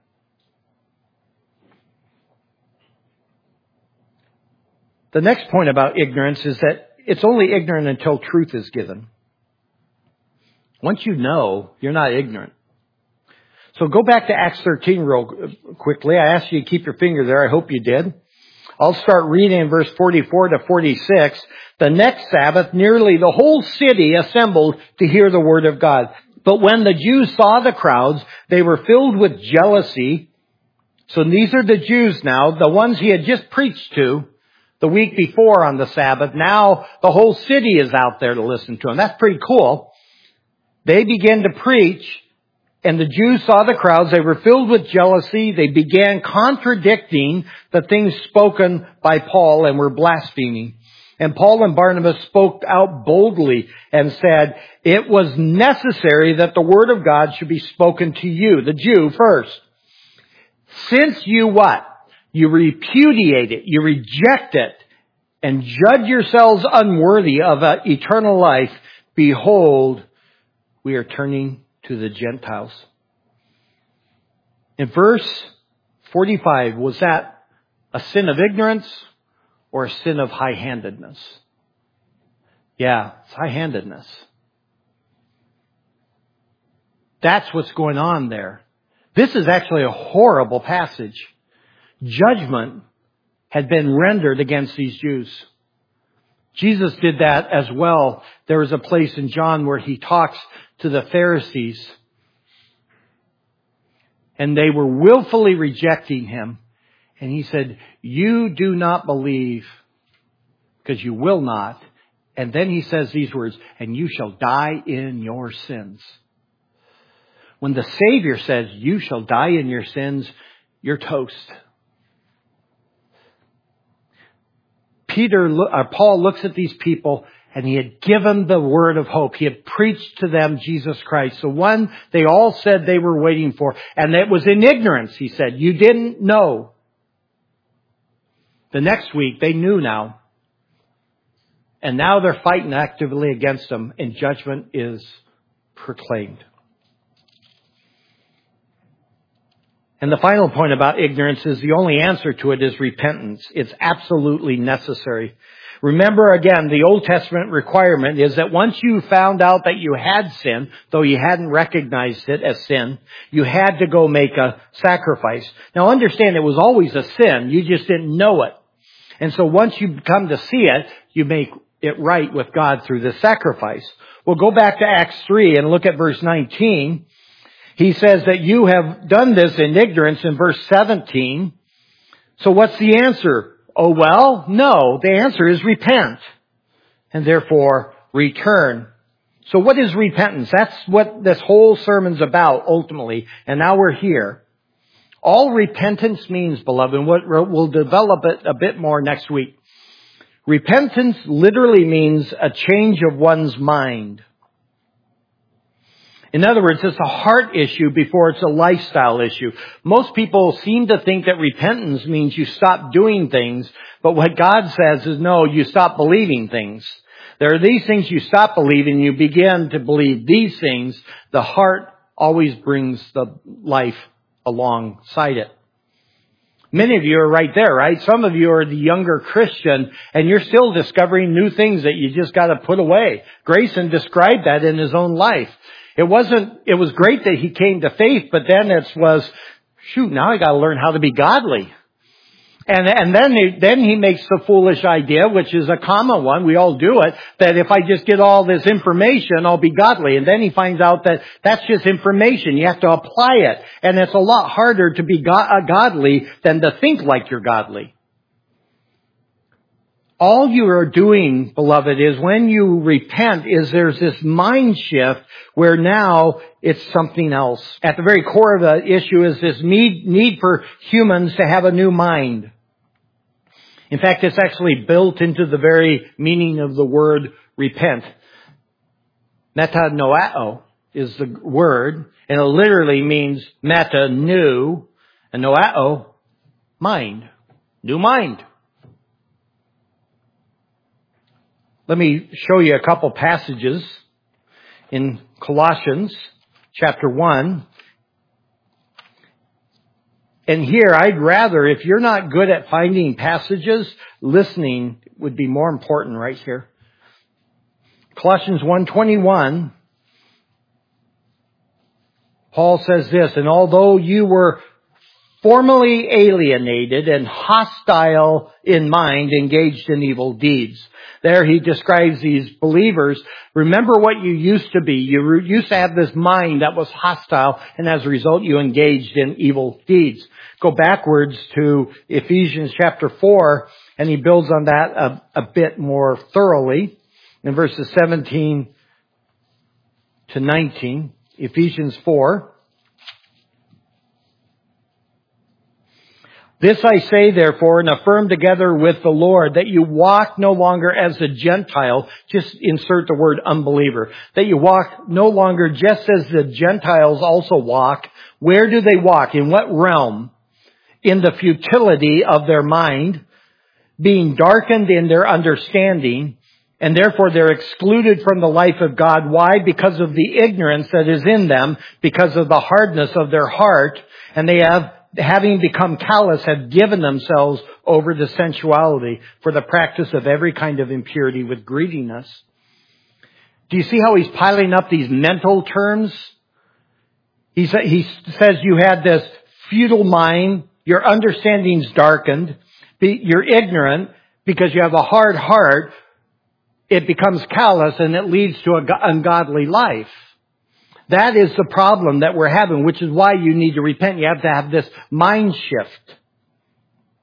The next point about ignorance is that it's only ignorant until truth is given. Once you know, you're not ignorant. So go back to Acts thirteen real quickly. I asked you to keep your finger there. I hope you did. I'll start reading in verse forty-four to forty-six. The next Sabbath, nearly the whole city assembled to hear the word of God. But when the Jews saw the crowds, they were filled with jealousy. So these are the Jews now, the ones he had just preached to the week before on the Sabbath. Now the whole city is out there to listen to him. That's pretty cool. They began to preach, and the Jews saw the crowds. They were filled with jealousy. They began contradicting the things spoken by Paul and were blaspheming. And Paul and Barnabas spoke out boldly and said, it was necessary that the word of God should be spoken to you, the Jew first. Since you what? You repudiate it, you reject it, and judge yourselves unworthy of uh, eternal life. Behold, we are turning to the Gentiles. In verse forty-five, was that a sin of ignorance or a sin of high-handedness? Yeah, it's high-handedness. That's what's going on there. This is actually a horrible passage. Judgment had been rendered against these Jews. Jesus did that as well. There is a place in John where he talks to the Pharisees, and they were willfully rejecting him. And he said, you do not believe because you will not. And then he says these words, and you shall die in your sins. When the Savior says you shall die in your sins, you're toast. Peter, or Paul looks at these people and he had given the word of hope. He had preached to them Jesus Christ, the one they all said they were waiting for. And it was in ignorance, he said. You didn't know. The next week, they knew now. And now they're fighting actively against them, and judgment is proclaimed. And the final point about ignorance is the only answer to it is repentance. It's absolutely necessary. Remember again, the Old Testament requirement is that once you found out that you had sin, though you hadn't recognized it as sin, you had to go make a sacrifice. Now understand, it was always a sin. You just didn't know it. And so once you come to see it, you make it right with God through the sacrifice. We'll go back to Acts three and look at verse nineteen. He says that you have done this in ignorance in verse seventeen. So what's the answer? Oh, well, no. The answer is repent. And therefore, return. So what is repentance? That's what this whole sermon's about, ultimately. And now we're here. All repentance means, beloved, and we'll develop it a bit more next week. Repentance literally means a change of one's mind. In other words, it's a heart issue before it's a lifestyle issue. Most people seem to think that repentance means you stop doing things, but what God says is no, you stop believing things. There are these things you stop believing, you begin to believe these things. The heart always brings the life alongside it. Many of you are right there, right? Some of you are the younger Christian, and you're still discovering new things that you just got to put away. Grayson described that in his own life. It wasn't, it was great that he came to faith, but then it was, shoot, now I got to learn how to be godly. And, and then he, then he makes the foolish idea, which is a common one, we all do it, that if I just get all this information, I'll be godly. And then he finds out that that's just information. You have to apply it. And it's a lot harder to be go- godly than to think like you're godly. All you are doing, beloved, is when you repent, is there's this mind shift where now it's something else. At the very core of the issue is this need, need for humans to have a new mind. In fact, it's actually built into the very meaning of the word repent. Metanoeo is the word, and it literally means meta, new, and noeo, mind. New mind. Let me show you a couple passages in Colossians chapter one. And here, I'd rather, if you're not good at finding passages, listening would be more important right here. Colossians one twenty-one, Paul says this, and although you were formerly alienated and hostile in mind, engaged in evil deeds. There he describes these believers. Remember what you used to be. You used to have this mind that was hostile, and as a result, you engaged in evil deeds. Go backwards to Ephesians chapter four, and he builds on that a, a bit more thoroughly. In verses seventeen to nineteen, Ephesians four. This I say, therefore, and affirm together with the Lord, that you walk no longer as a Gentile. Just insert the word unbeliever. That you walk no longer just as the Gentiles also walk. Where do they walk? In what realm? In the futility of their mind, being darkened in their understanding, and therefore they're excluded from the life of God. Why? Because of the ignorance that is in them, because of the hardness of their heart, and they have having become callous, have given themselves over to sensuality for the practice of every kind of impurity with greediness. Do you see how he's piling up these mental terms? He, sa- he says you had this futile mind, your understanding's darkened, you're ignorant because you have a hard heart, it becomes callous and it leads to an ungodly life. That is the problem that we're having, which is why you need to repent. You have to have this mind shift.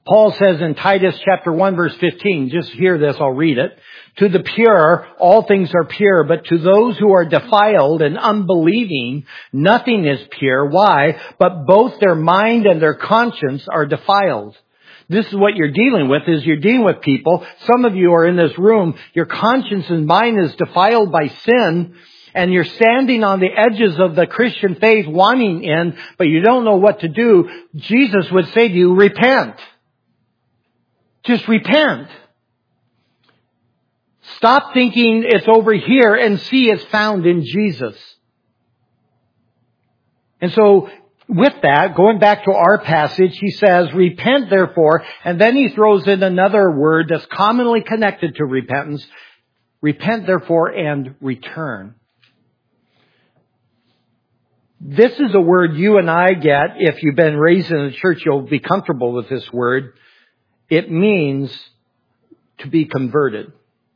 Paul says in Titus chapter one verse fifteen, just hear this, I'll read it. To the pure, all things are pure, but to those who are defiled and unbelieving, nothing is pure. Why? But both their mind and their conscience are defiled. This is what you're dealing with, is you're dealing with people. Some of you are in this room, your conscience and mind is defiled by sin, and you're standing on the edges of the Christian faith wanting in, but you don't know what to do. Jesus would say to you, repent. Just repent. Stop thinking it's over here and see it's found in Jesus. And so, with that, going back to our passage, he says, repent therefore, and then he throws in another word that's commonly connected to repentance. Repent therefore and return. This is a word you and I get. If you've been raised in a church, you'll be comfortable with this word. It means to be converted.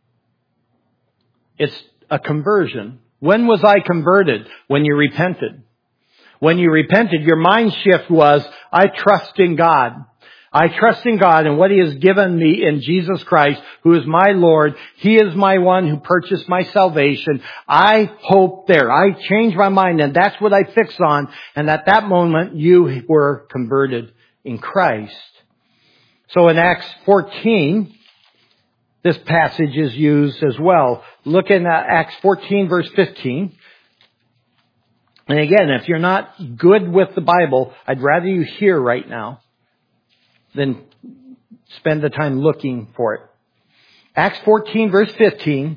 It's a conversion. When was I converted? When you repented. When you repented, your mind shift was, I trust in God. I trust in God and what He has given me in Jesus Christ, who is my Lord. He is my one who purchased my salvation. I hope there. I changed my mind, and that's what I fix on. And at that moment, you were converted in Christ. So in Acts fourteen, this passage is used as well. Look in Acts fourteen, verse fifteen. And again, if you're not good with the Bible, I'd rather you hear right now than spend the time looking for it. Acts fourteen, verse fifteen.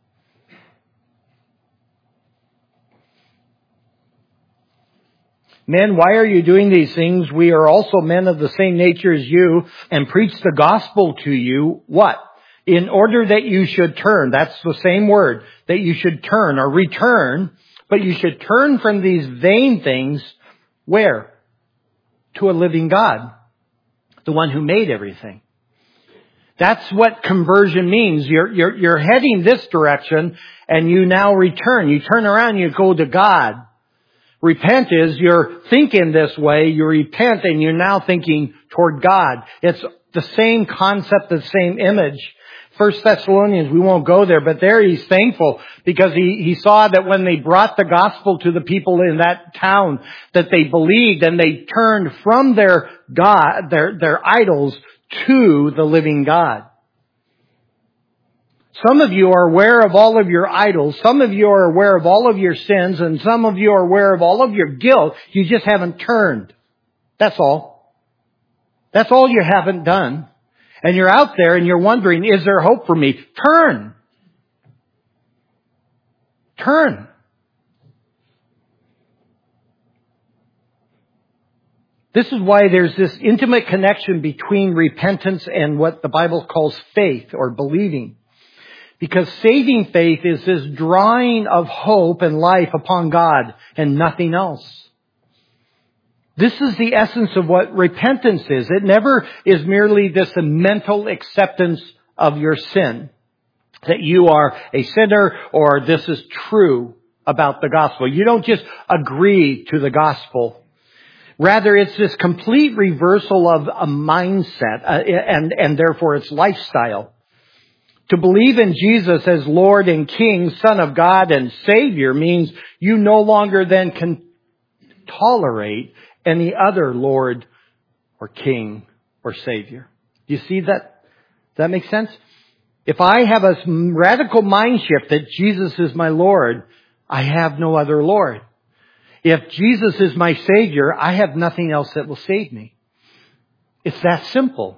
Men, why are you doing these things? We are also men of the same nature as you, and preach the gospel to you. What? In order that you should turn. That's the same word. That you should turn or return. But you should turn from these vain things. Where? To a living God. The one who made everything. That's what conversion means. You're, you're, you're heading this direction and you now return. You turn around and you go to God. Repent is you're thinking this way, you repent and you're now thinking toward God. It's the same concept, the same image. First Thessalonians, we won't go there, but there he's thankful because he, he saw that when they brought the gospel to the people in that town, that they believed and they turned from their God, their, their idols to the living God. Some of you are aware of all of your idols. Some of you are aware of all of your sins. And some of you are aware of all of your guilt. You just haven't turned. That's all. That's all you haven't done. And you're out there and you're wondering, is there hope for me? Turn. Turn. This is why there's this intimate connection between repentance and what the Bible calls faith or believing. Because saving faith is this drawing of hope and life upon God and nothing else. This is the essence of what repentance is. It never is merely this mental acceptance of your sin. That you are a sinner or this is true about the gospel. You don't just agree to the gospel. Rather, it's this complete reversal of a mindset uh, and, and therefore its lifestyle. To believe in Jesus as Lord and King, Son of God and Savior means you no longer then can tolerate any other Lord or King or Savior. Do you see that? Does that make sense? If I have a radical mind shift that Jesus is my Lord, I have no other Lord. If Jesus is my Savior, I have nothing else that will save me. It's that simple.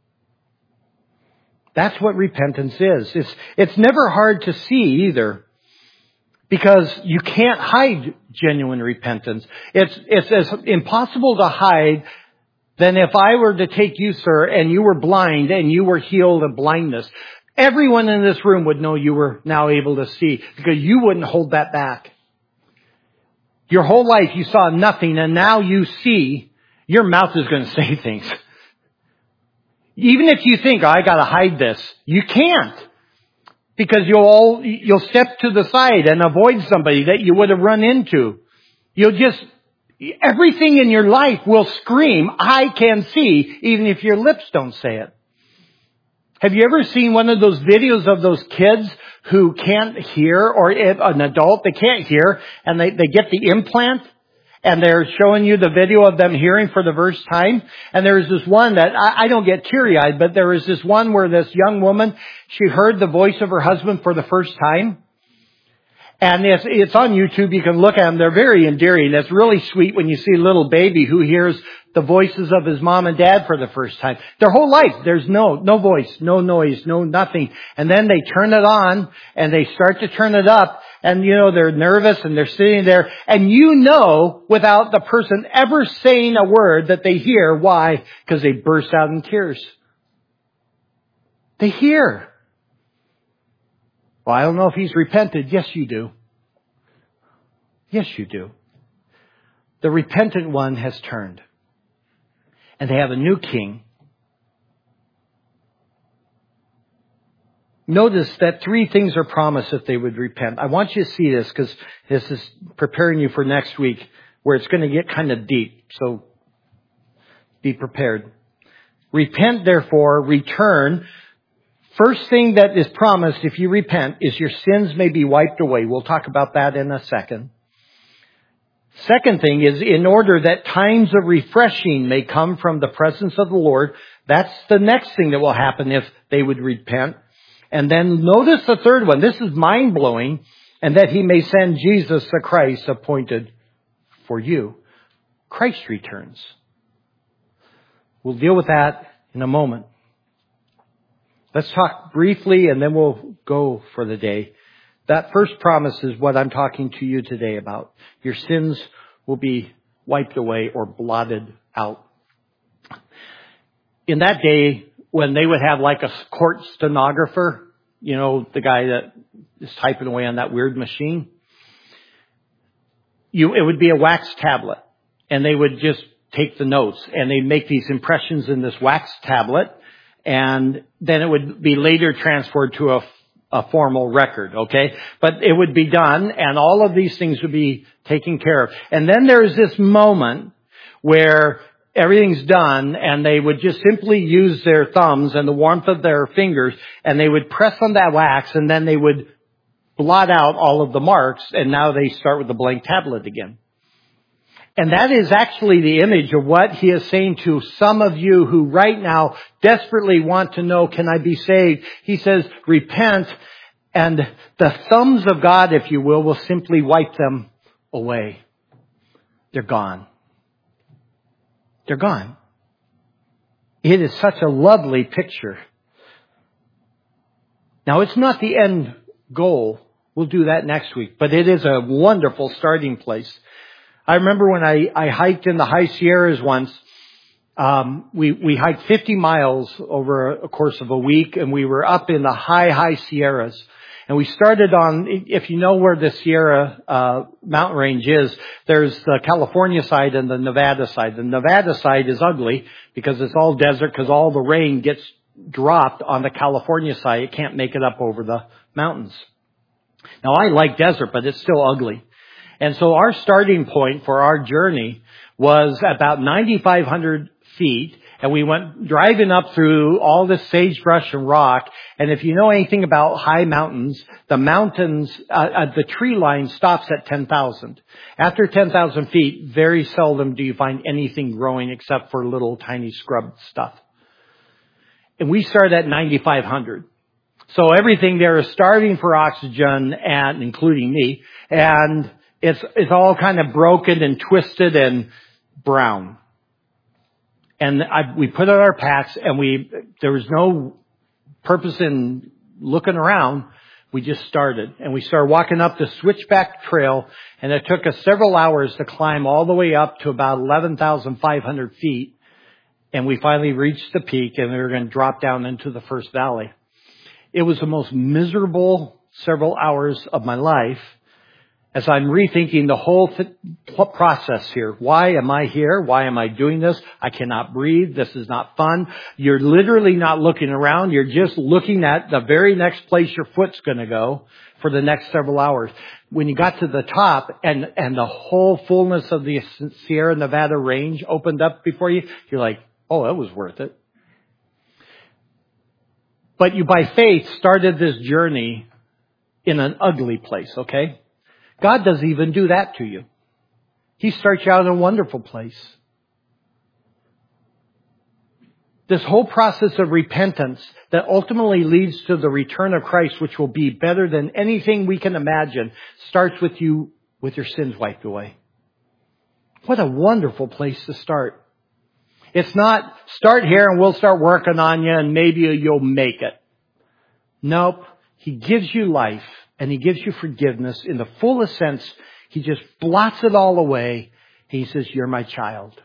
That's what repentance is. It's, it's never hard to see either. Because you can't hide genuine repentance. It's, it's as impossible to hide than if I were to take you, sir, and you were blind and you were healed of blindness. Everyone in this room would know you were now able to see because you wouldn't hold that back. Your whole life you saw nothing and now you see, your mouth is going to say things. Even if you think, oh, I got to hide this, you can't. Because you'll all, you'll step to the side and avoid somebody that you would have run into. You'll just, Everything in your life will scream, I can see, even if your lips don't say it. Have you ever seen one of those videos of those kids who can't hear, or an adult, they can't hear, and they, they get the implant, and they're showing you the video of them hearing for the first time? And there was this one that, I, I don't get teary-eyed, but there was this one where this young woman, she heard the voice of her husband for the first time. And it's, it's on YouTube. You can look at them. They're very endearing. It's really sweet when you see a little baby who hears the voices of his mom and dad for the first time. Their whole life, there's no, no voice, no noise, no nothing. And then they turn it on and they start to turn it up. And, you know, they're nervous and they're sitting there. And you know, without the person ever saying a word, that they hear. Why? Because they burst out in tears. They hear. Well, I don't know if he's repented. Yes, you do. Yes, you do. The repentant one has turned. And they have a new king. Notice that three things are promised if they would repent. I want you to see this because this is preparing you for next week where it's going to get kind of deep. So be prepared. Repent, therefore, return. First thing that is promised if you repent is your sins may be wiped away. We'll talk about that in a second. Second thing is in order that times of refreshing may come from the presence of the Lord. That's the next thing that will happen if they would repent. And then notice the third one. This is mind-blowing. And that he may send Jesus the Christ appointed for you. Christ returns. We'll deal with that in a moment. Let's talk briefly and then we'll go for the day. That first promise is what I'm talking to you today about. Your sins will be wiped away or blotted out. In that day, when they would have like a court stenographer, you know, the guy that is typing away on that weird machine, you, it would be a wax tablet. And they would just take the notes and they'd make these impressions in this wax tablet. And then it would be later transferred to a, a formal record, okay? But it would be done, and all of these things would be taken care of. And then there's this moment where everything's done, and they would just simply use their thumbs and the warmth of their fingers, and they would press on that wax, and then they would blot out all of the marks, and now they start with the blank tablet again. And that is actually the image of what he is saying to some of you who right now desperately want to know, can I be saved? He says, repent, and the thumbs of God, if you will, will simply wipe them away. They're gone. They're gone. It is such a lovely picture. Now, it's not the end goal. We'll do that next week. But it is a wonderful starting place. I remember when I, I hiked in the High Sierras once, um, we, we hiked fifty miles over a course of a week, and we were up in the high, high Sierras. And we started on, if you know where the Sierra uh, mountain range is, there's the California side and the Nevada side. The Nevada side is ugly because it's all desert, because all the rain gets dropped on the California side. It can't make it up over the mountains. Now, I like desert, but it's still ugly. And so our starting point for our journey was about ninety-five hundred feet. And we went driving up through all this sagebrush and rock. And if you know anything about high mountains, the mountains, uh, uh, the tree line stops at ten thousand. After ten thousand feet, very seldom do you find anything growing except for little tiny scrub stuff. And we started at ninety-five hundred. So everything there is starving for oxygen, and including me. And It's, it's all kind of broken and twisted and brown. And I, we put on our packs, and we, there was no purpose in looking around. We just started, and we started walking up the switchback trail, and it took us several hours to climb all the way up to about eleven thousand five hundred feet. And we finally reached the peak, and we were going to drop down into the first valley. It was the most miserable several hours of my life, as I'm rethinking the whole th- process here. Why am I here? Why am I doing this? I cannot breathe. This is not fun. You're literally not looking around. You're just looking at the very next place your foot's going to go. for the next several hours. When you got to the top and, and the whole fullness of the Sierra Nevada range opened up before you, you're like, oh, that was worth it. But you, by faith, started this journey in an ugly place, okay? God doesn't even do that to you. He starts you out in a wonderful place. This whole process of repentance that ultimately leads to the return of Christ, which will be better than anything we can imagine, starts with you with your sins wiped away. What a wonderful place to start. It's not start here and we'll start working on you and maybe you'll make it. Nope. He gives you life and He gives you forgiveness in the fullest sense. He just blots it all away. He says, you're my child.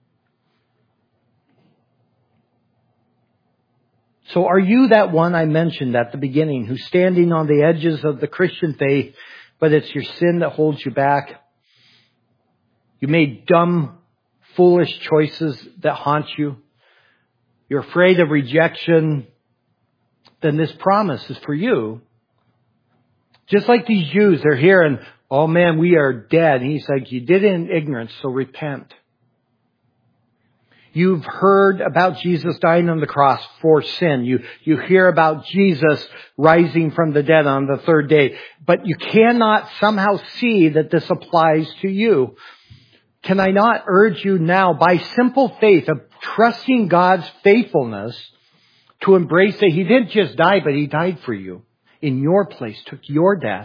So are you that one I mentioned at the beginning who's standing on the edges of the Christian faith, but it's your sin that holds you back? You made dumb, foolish choices that haunt you. You're afraid of rejection. Then this promise is for you. Just like these Jews, they're here and, oh man, we are dead. And He's like, you did it in ignorance, so repent. You've heard about Jesus dying on the cross for sin. You, you hear about Jesus rising from the dead on the third day. But you cannot somehow see that this applies to you. Can I not urge you now, by simple faith of trusting God's faithfulness, to embrace that He didn't just die, but He died for you in your place, took your death.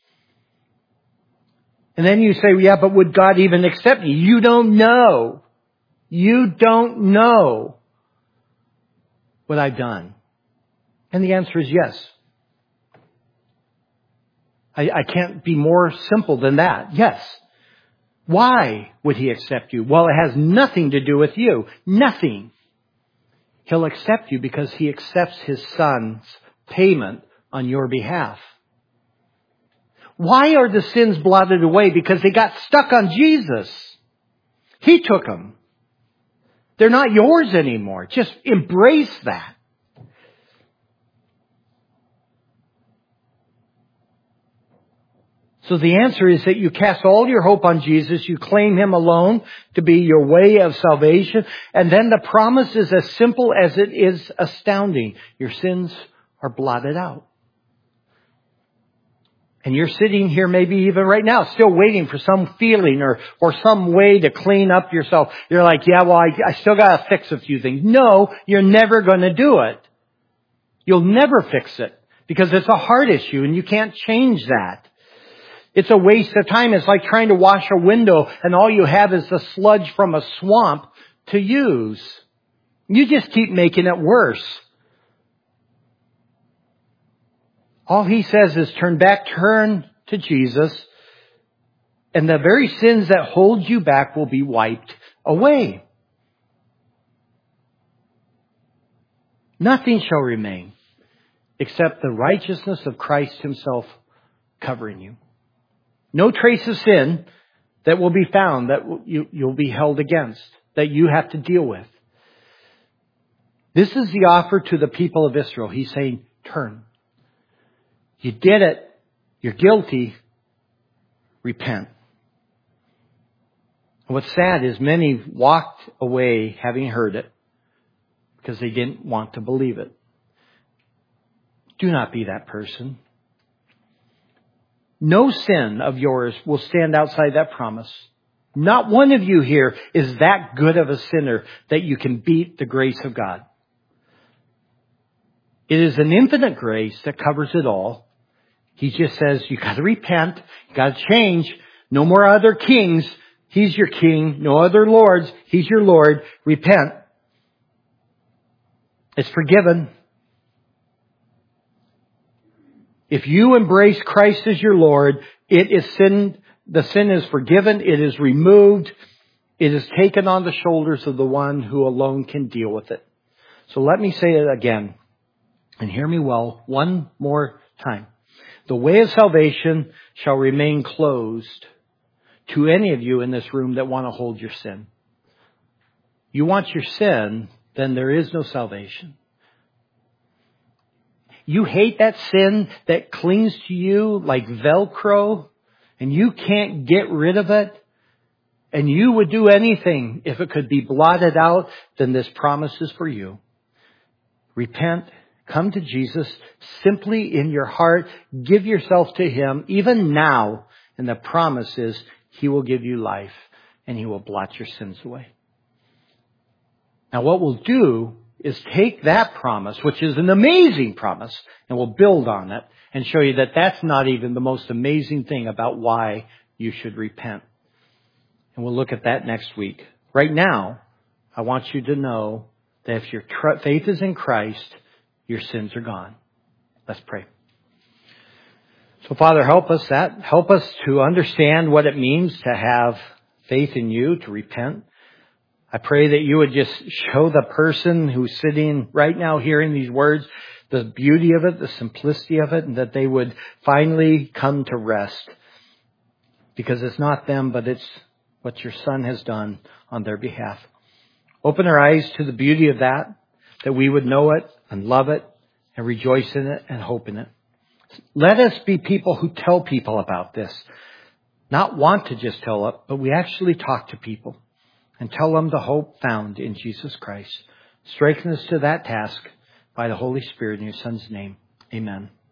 And then you say, yeah, but would God even accept me? You don't know. You don't know what I've done. And the answer is yes. I, I can't be more simple than that. Yes. Why would He accept you? Well, it has nothing to do with you. Nothing. He'll accept you because He accepts His Son's payment on your behalf. Why are the sins blotted away? Because they got stuck on Jesus. He took them. They're not yours anymore. Just embrace that. So the answer is that you cast all your hope on Jesus. You claim Him alone to be your way of salvation. And then the promise is as simple as it is astounding. Your sins are blotted out. And you're sitting here maybe even right now still waiting for some feeling or, or some way to clean up yourself. You're like, yeah, well, I, I still got to fix a few things. No, you're never going to do it. You'll never fix it because it's a heart issue and you can't change that. It's a waste of time. It's like trying to wash a window and all you have is the sludge from a swamp to use. You just keep making it worse. All He says is turn back, turn to Jesus, and the very sins that hold you back will be wiped away. Nothing shall remain except the righteousness of Christ Himself covering you. No trace of sin that will be found that you, you'll be held against, that you have to deal with. This is the offer to the people of Israel. He's saying, turn. You did it. You're guilty. Repent. And what's sad is many walked away having heard it because they didn't want to believe it. Do not be that person. No sin of yours will stand outside that promise. Not one of you here is that good of a sinner that you can beat the grace of God. It is an infinite grace that covers it all. He just says, you got to repent, you got to change. No more other kings. He's your king. No other lords. He's your Lord. Repent. It's forgiven. If you embrace Christ as your Lord, it is sin. The sin is forgiven. It is removed. It is taken on the shoulders of the one who alone can deal with it. So let me say it again, and hear me well one more time. The way of salvation shall remain closed to any of you in this room that want to hold your sin. You want your sin, then there is no salvation. You hate that sin that clings to you like Velcro, and you can't get rid of it, and you would do anything if it could be blotted out, then this promise is for you. Repent, come to Jesus simply in your heart, give yourself to Him even now, and the promise is He will give you life and He will blot your sins away. Now what we'll do is take that promise, which is an amazing promise, and we'll build on it and show you that that's not even the most amazing thing about why you should repent. And we'll look at that next week. Right now, I want you to know that if your tr- faith is in Christ, your sins are gone. Let's pray. So Father, help us that. Help us to understand what it means to have faith in you, to repent. I pray that you would just show the person who's sitting right now hearing these words the beauty of it, the simplicity of it, and that they would finally come to rest. Because it's not them, but it's what your Son has done on their behalf. Open our eyes to the beauty of that, that we would know it and love it and rejoice in it and hope in it. Let us be people who tell people about this. Not want to just tell it, but we actually talk to people and tell them the hope found in Jesus Christ. Strengthen us to that task by the Holy Spirit in your Son's name. Amen.